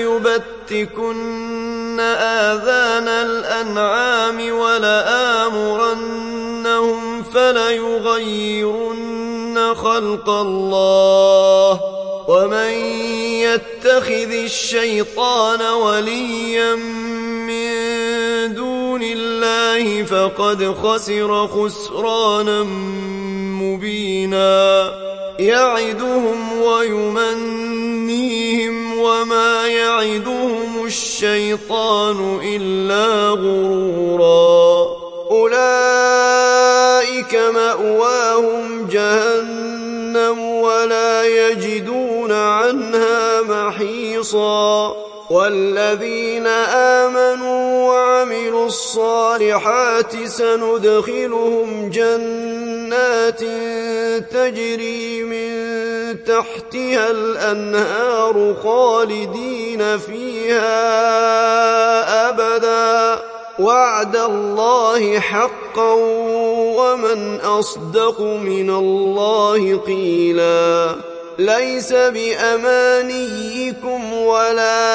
فليبتكن آذان الأنعام ولآمرنهم فليغيرن خلق الله ومن يتخذ الشيطان وليا من دون الله فقد خسر خسرانا مبينا. يعدهم ويمنيهم وما يعدهم الشيطان إلا غرورا. أولئك مأواهم جهنم ولا يجدون عنها محيصا. والذين آمنوا وعملوا الصالحات سندخلهم جنات تجري من تحتها الأنهار خالدين فيها أبدا وعد الله حقا ومن أصدق من الله قيلا. ليس بأمانيكم ولا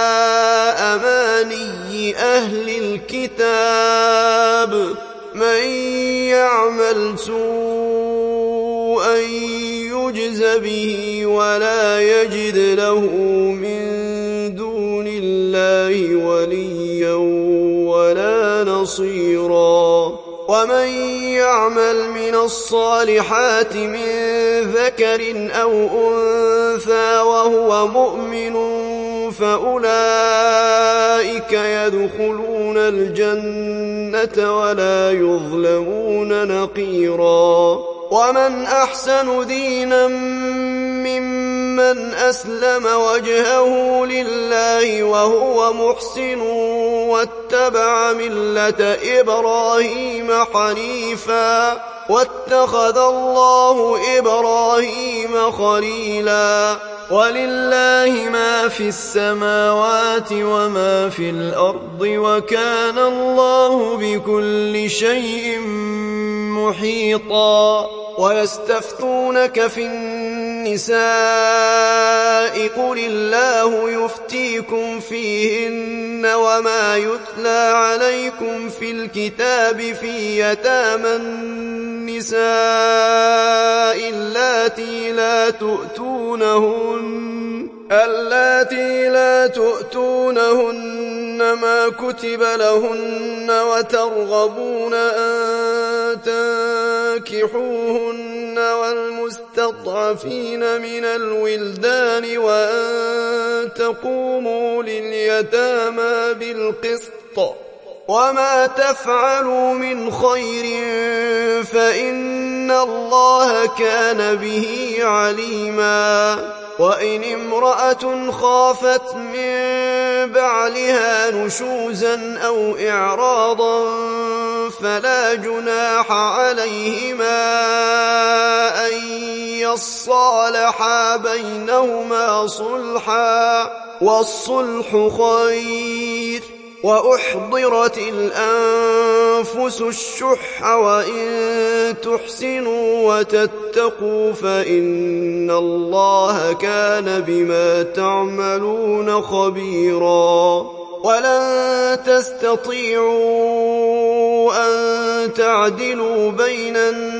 أماني أهل الكتاب من يعمل سوءا يجز به ولا يجد له من دون الله وليا ولا نصيرا. ومن يعمل من الصالحات من ذكر أو أنثى وهو مؤمن فأولئك يدخلون الجنة ولا يظلمون نقيرا. ومن أحسن دينا ممن أسلم وجهه لله وهو محسن واتبع ملة إبراهيم حنيفا واتخذ الله إبراهيم خليلا. ولله ما في السماوات وما في الأرض وكان الله بكل شيء محيطا. ويستفتونك في النساء قل الله يفتيكم فيهن وما يتلى عليكم في الكتاب في يتامى النساء اللاتي لا تؤتونهن ما كتب لهن وترغبون أن تنكحوهن والمستضعفين من الولدان وأن تقوموا لليتامى بالقسط وما تفعلوا من خير فإن الله كان به عليما. وإن امرأة خافت من بعلها نشوزا أو إعراضا فلا جناح عليهما أن يصالحا بينهما صلحا والصلح خير. وأحضرت الأنفس الشح وإن تحسنوا وتتقوا فإن الله كان بما تعملون خبيرا ولن تستطيعوا أن تعدلوا بين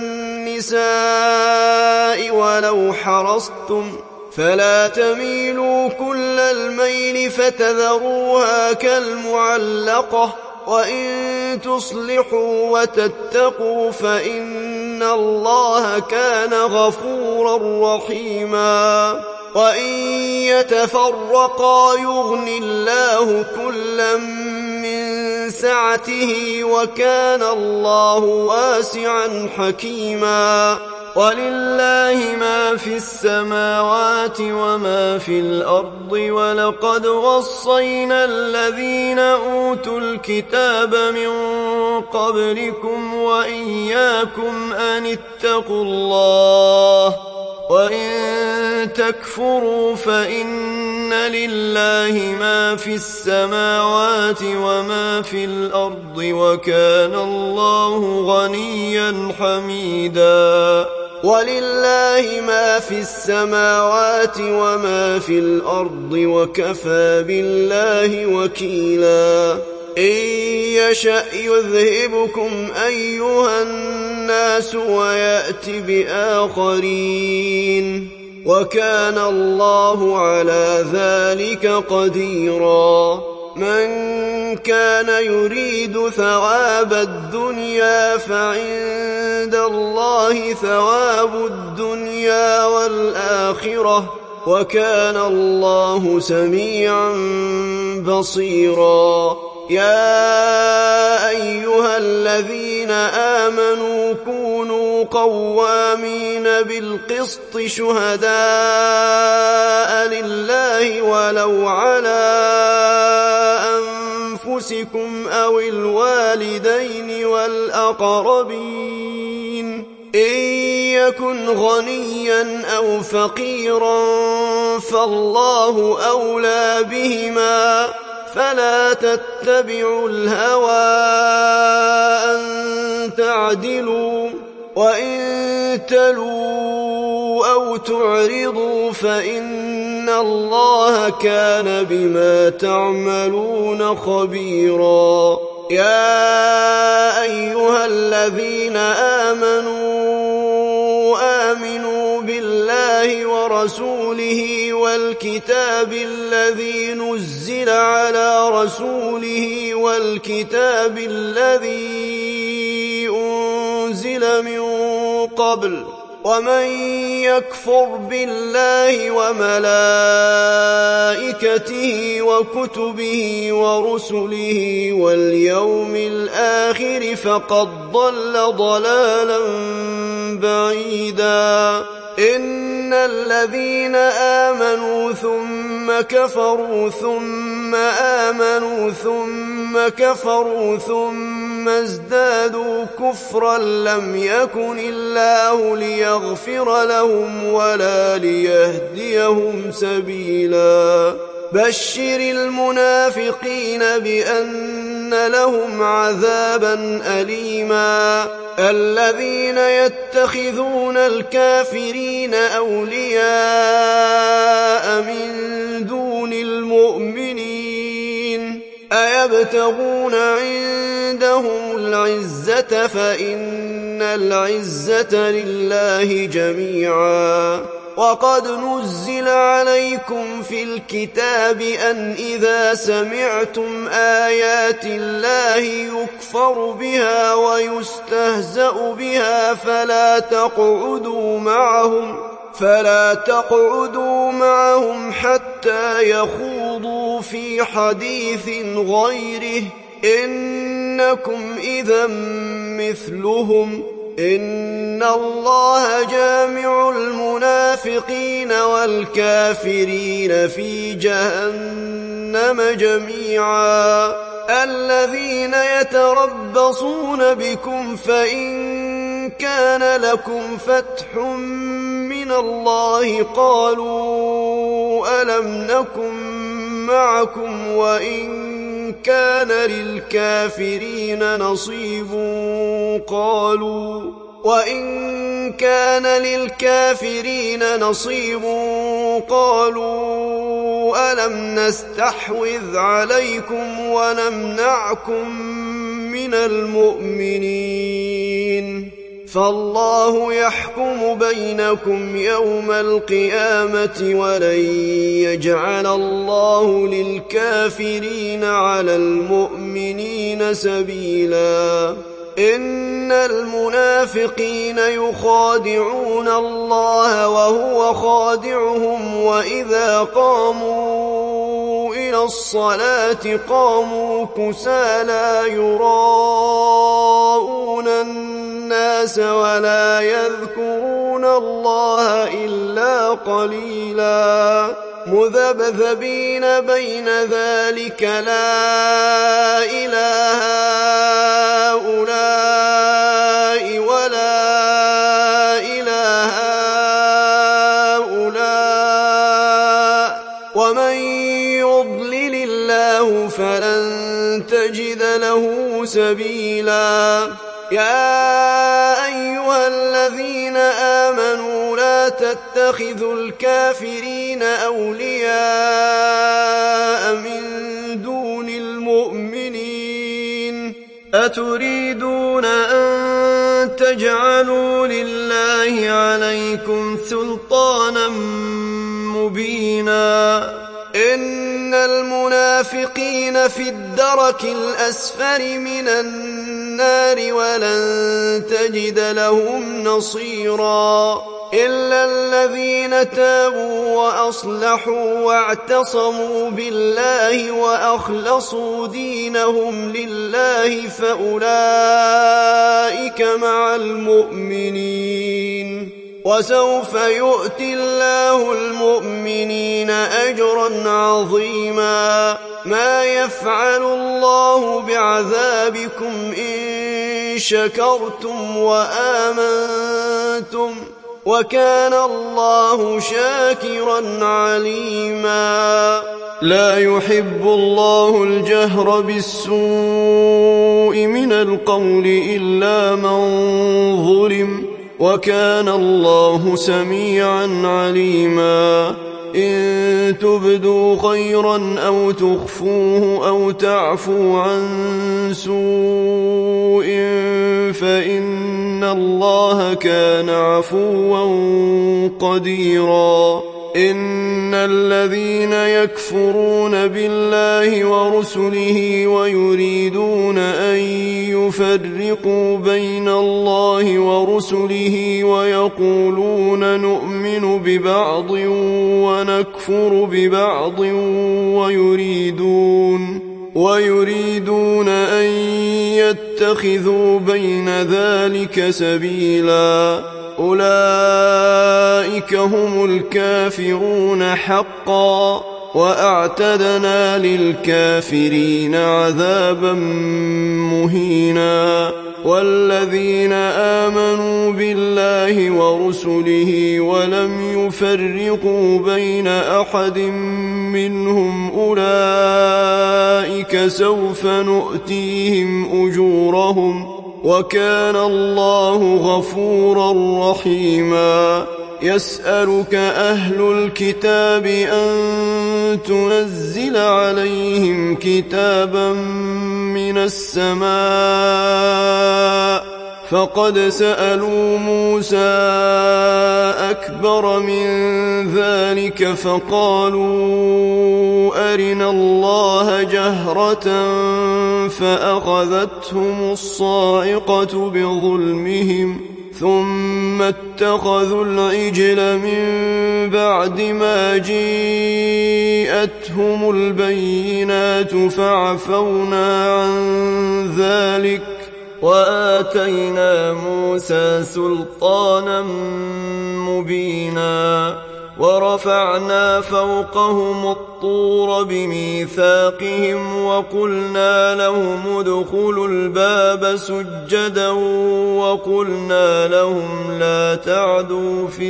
النساء ولو حرصتم فلا تميلوا كل الميل فتذروها كالمعلقة وإن تصلحوا وتتقوا فإن الله كان غفورا رحيما وإن يتفرقا يغن الله كلا من سعته وكان الله واسعا حكيما ولله ما في السماوات وما في الأرض ولقد وصينا الذين أوتوا الكتاب من قبلكم وإياكم أن اتقوا الله وإن تكفروا فإن لله ما في السماوات وما في الأرض وكان الله غنيا حميدا ولله ما في السماوات وما في الأرض وكفى بالله وكيلا إن يشأ يذهبكم أيها الناس ويأت بآخرين وكان الله على ذلك قديرا من كان يريد ثواب الدنيا فعند الله ثواب الدنيا والآخرة وكان الله سميعا بصيرا يا أيها الذين آمنوا كونوا قوامين بالقسط شهداء لله ولو على أنفسكم أو الوالدين والأقربين إن يكن غنيا أو فقيرا فالله أولى بهما فلا تتبعوا الهوى أن تعدلوا وإن تلوا أو تعرضوا فإن الله كان بما تعملون خبيرا يا أيها الذين آمنوا بالله ورسوله والكتاب الذي نزل على رسوله والكتاب الذي أنزل من قبل ومن يكفر بالله وملائكته وكتبه ورسله واليوم الآخر فقد ضل ضلالا بعيدا إن الذين آمنوا ثم كفروا ثم آمنوا ثم كفروا ثم ازدادوا كفرا لم يكن الله ليغفر لهم ولا ليهديهم سبيلا بشر المنافقين بأن لهم عذابا أليما الذين يتخذون الكافرين أولياء من دون المؤمنين أيبتغون عندهم العزة فإن العزة لله جميعا وقد نزل عليكم في الكتاب أن إذا سمعتم آيات الله يكفر بها ويستهزأ بها فلا تقعدوا معهم حتى يخوضوا في حديث غيره إنكم إذا مثلهم إن الله جامع المنافقين والكافرين في جهنم جميعا الذين يتربصون بكم فإن كان لكم فتح من الله قالوا ألم نكن معكم وإن كان للكافرين نصيب قالوا ألم نستحوذ عليكم ونمنعكم من المؤمنين فالله يحكم بينكم يوم القيامة ولن يجعل الله للكافرين على المؤمنين سبيلا إن المنافقين يخادعون الله وهو خادعهم وإذا قاموا إلى الصلاة قاموا كسالى يراءون الناس ولا يذكرون الله إلا قليلا مذبذبين بين ذلك لا إله هؤلاء ولا إله هؤلاء ومن يضلل الله فلن تجد له سبيلا يا أيها الذين آمنوا لا تتخذوا الكافرين أولياء من دون المؤمنين أتريدون أن تجعلوا لله عليكم سلطانا مبينا إن المنافقين في الدرك الأسفل من النار ولن تجد لهم نصيرا إلا الذين تابوا وأصلحوا واعتصموا بالله وأخلصوا دينهم لله فأولئك مع المؤمنين وسوف يؤتي الله المؤمنين أجرا عظيما ما يفعل الله بعذابكم إن شكرتم وآمنتم وكان الله شاكرا عليما لا يحب الله الجهر بالسوء من القول إلا من ظلم وكان الله سميعا عليما إن تبدوا خيرا أو تخفوه أو تعفوا عن سوء فإن الله كان عفوا قديرا إن الذين يكفرون بالله ورسله ويريدون أن يفرقوا بين الله ورسله ويقولون نؤمن ببعض ونكفر ببعض ويريدون أن يتخذوا بين ذلك سبيلا أولئك هم الكافرون حقا وأعتدنا للكافرين عذابا مهينا والذين آمنوا بالله ورسله ولم يفرقوا بين أحد منهم أولئك سوف نؤتيهم أجورهم وكان الله غفورا رحيما يسألك أهل الكتاب أن تنزل عليهم كتابا من السماء فقد سألوا موسى أكبر من ذلك فقالوا أرنا الله جهرة فأخذتهم الصاعقة بظلمهم ثم اتخذوا العجل من بعد ما جيءتهم البينات فعفونا عن ذلك وآتينا موسى سلطانا مبينا ورفعنا فوقهم الطور بميثاقهم وقلنا لهم ادخلوا الباب سجدا وقلنا لهم لا تعدوا في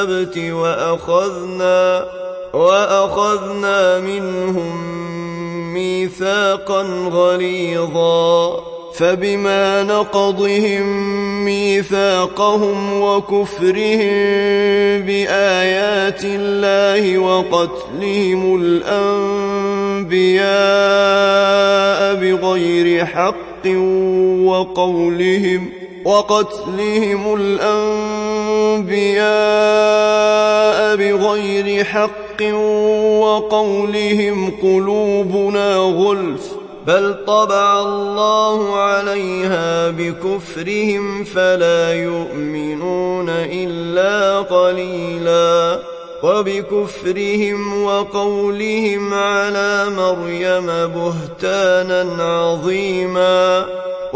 السبت وأخذنا منهم ميثاقا غليظا فبما نقضهم ميثاقهم وكفرهم بآيات الله وقتلهم الأنبياء بغير حق وقولهم قلوبنا غلف بل طبع الله عليها بكفرهم فلا يؤمنون إلا قليلا وبكفرهم وقولهم على مريم بهتانا عظيما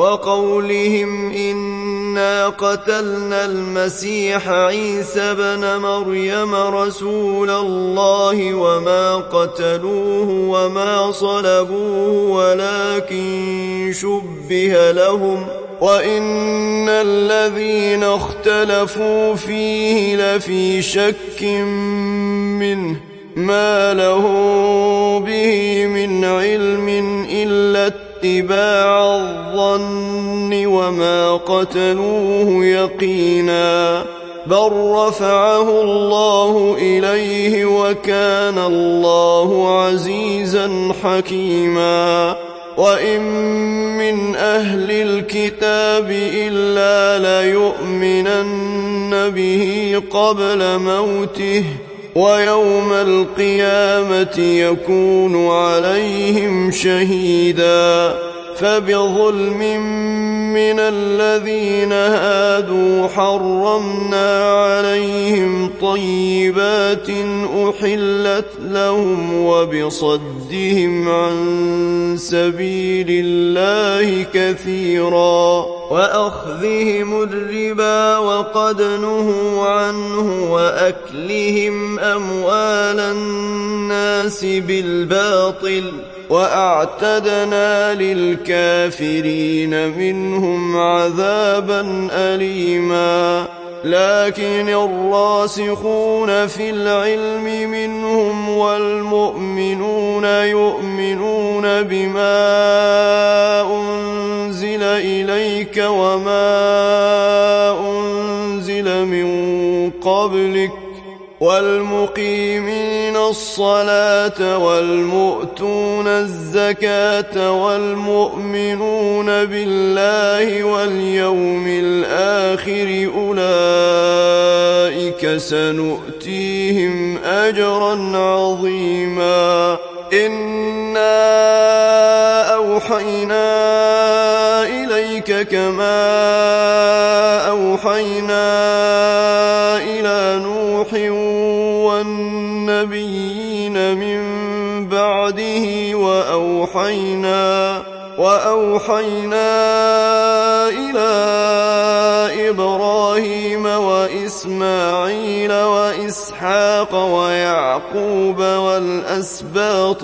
وقولهم إنا قتلنا المسيح عيسى بن مريم رسول الله وما قتلوه وما صلبوه ولكن شبه لهم وإن الذين اختلفوا فيه لفي شك منه ما لهم به من علم إلا اتباع الظن وما قتلوه يقينا بل رفعه الله إليه وكان الله عزيزا حكيما وإن من أهل الكتاب إلا ليؤمنن به قبل موته ويوم القيامة يكون عليهم شهيدا فبظلم من الذين هادوا حرمنا عليهم طيبات أحلت لهم وبصدهم عن سبيل الله كثيرا وأخذهم الربا وقد نهوا عنه وأكلهم أموال الناس بالباطل وأعتدنا للكافرين منهم عذابا أليما لكن الراسخون في العلم منهم والمؤمنون يؤمنون بما أنزل إليك وما أنزل من قبلك والمقيمين الصلاة والمؤتون الزكاة والمؤمنون بالله واليوم الآخر أولئك سنؤتيهم أجرا عظيما إنا أوحينا إليك كما أوحينا إلى نوح والنبيين من بعده وأوحينا إلى إبراهيم وإسماعيل وإسحاق ويعقوب والأسباط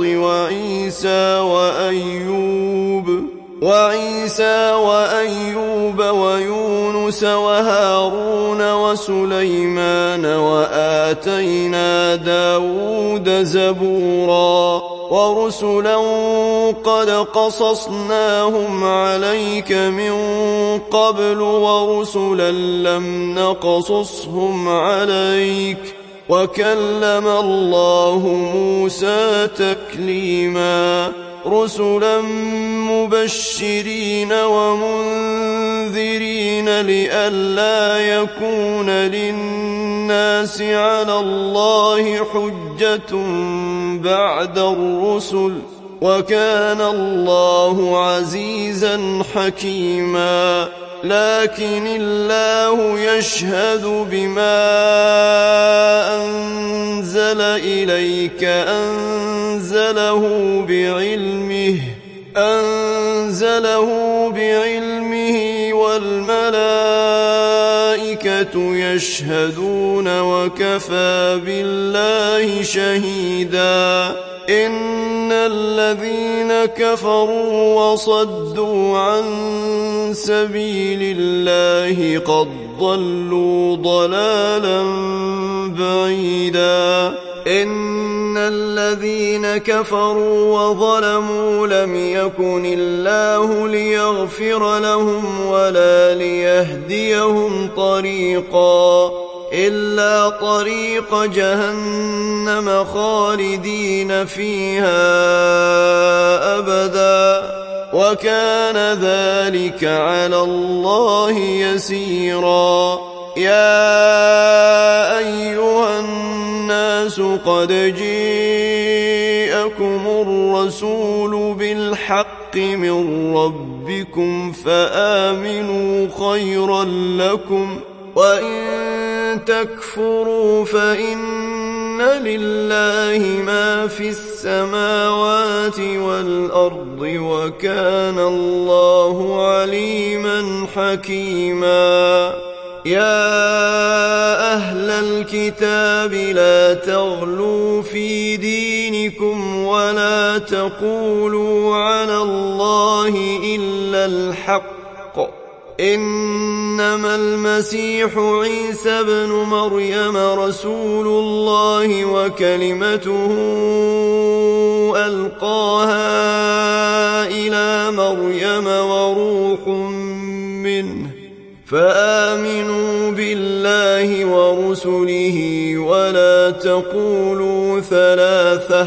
وعيسى وأيوب ويونس وهارون وسليمان وآتينا داود زبورا ورسلا قد قصصناهم عليك من قبل ورسلا لم نقصصهم عليك وكلم الله موسى تكليما رسلا مبشرين ومنذرين لئلا يكون للناس على الله حجة بعد الرسل وكان الله عزيزا حكيما لكن الله يشهد بما أنزل إليك أنزله بعلمه والملائكة يشهدون وكفى بالله شهيدا إن الذين كفروا وصدوا عن سبيل الله قد ضلوا ضلالا بعيدا إن الذين كفروا وظلموا لم يكن الله ليغفر لهم ولا ليهديهم طريقا إلا طريق جهنم خالدين فيها أبدا وكان ذلك على الله يسيرا. يا أيها الناس قد جاءكم الرسول بالحق من ربكم فآمنوا خيرا لكم وإن تكفروا فإن لله ما في السماوات والأرض وكان الله عليما حكيما. يا أهل الكتاب لا تغلوا في دينكم ولا تقولوا على الله إلا الحق إنما المسيح عيسى بن مريم رسول الله وكلمته ألقاها إلى مريم وروح منه فآمنوا بالله ورسله ولا تقولوا ثلاثة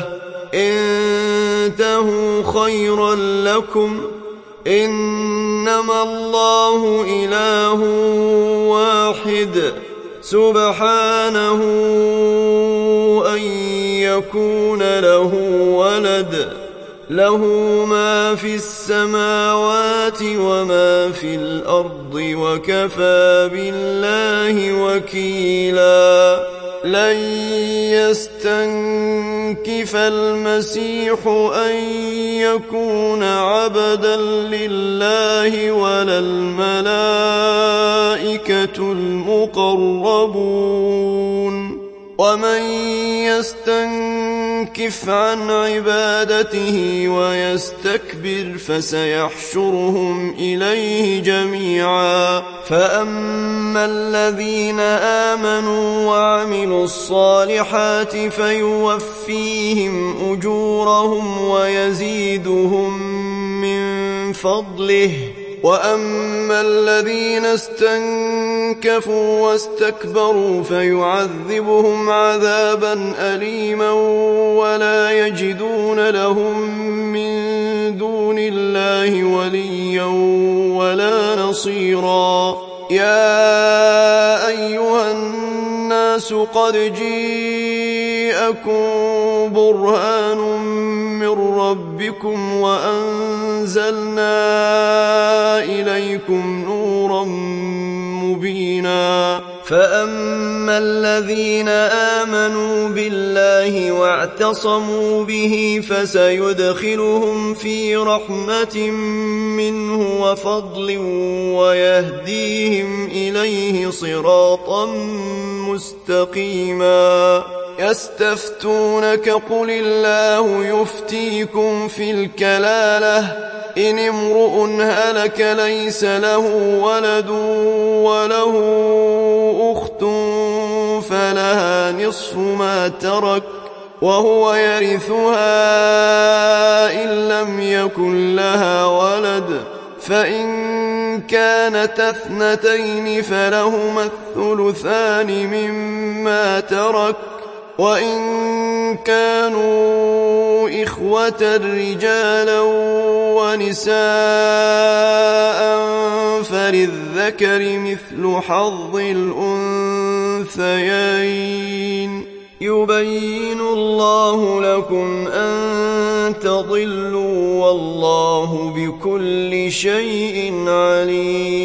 انتهوا خيرا لكم إنما الله إله واحد سبحانه أن يكون له ولد له ما في السماوات وما في الأرض وكفى بالله وكيلا. لن يستنكف المسيح أن يكون عبدا لله ولا الملائكة المقربون ومن يستنكف عن عبادته ويستكبر فسيحشرهم إليه جميعا. فأما الذين آمنوا وعملوا الصالحات فيوفيهم أجورهم ويزيدهم من فضله وأما الذين استنكفوا واستكبروا فيعذبهم عذابا أليما ولا يجدون لهم من دون الله وليا ولا نصيرا. يا أيها الناس قد جاءكم برهان من ربكم وأنزلنا إليكم نورا مبينا. فأما الذين آمنوا بالله واعتصموا به فسيدخلهم في رحمة منه وفضل ويهديهم إليه صراطا مستقيما. يستفتونك قل الله يفتيكم في الكلالة إن امرؤ هلك ليس له ولد وله أخت فلها نصف ما ترك وهو يرثها إن لم يكن لها ولد فإن كانت اثنتين فلهما الثلثان مما ترك وإن كانوا إخوة رجالا ونساء فللذكر مثل حظ الأنثيين. يبين الله لكم أن تضلوا والله بكل شيء عليم.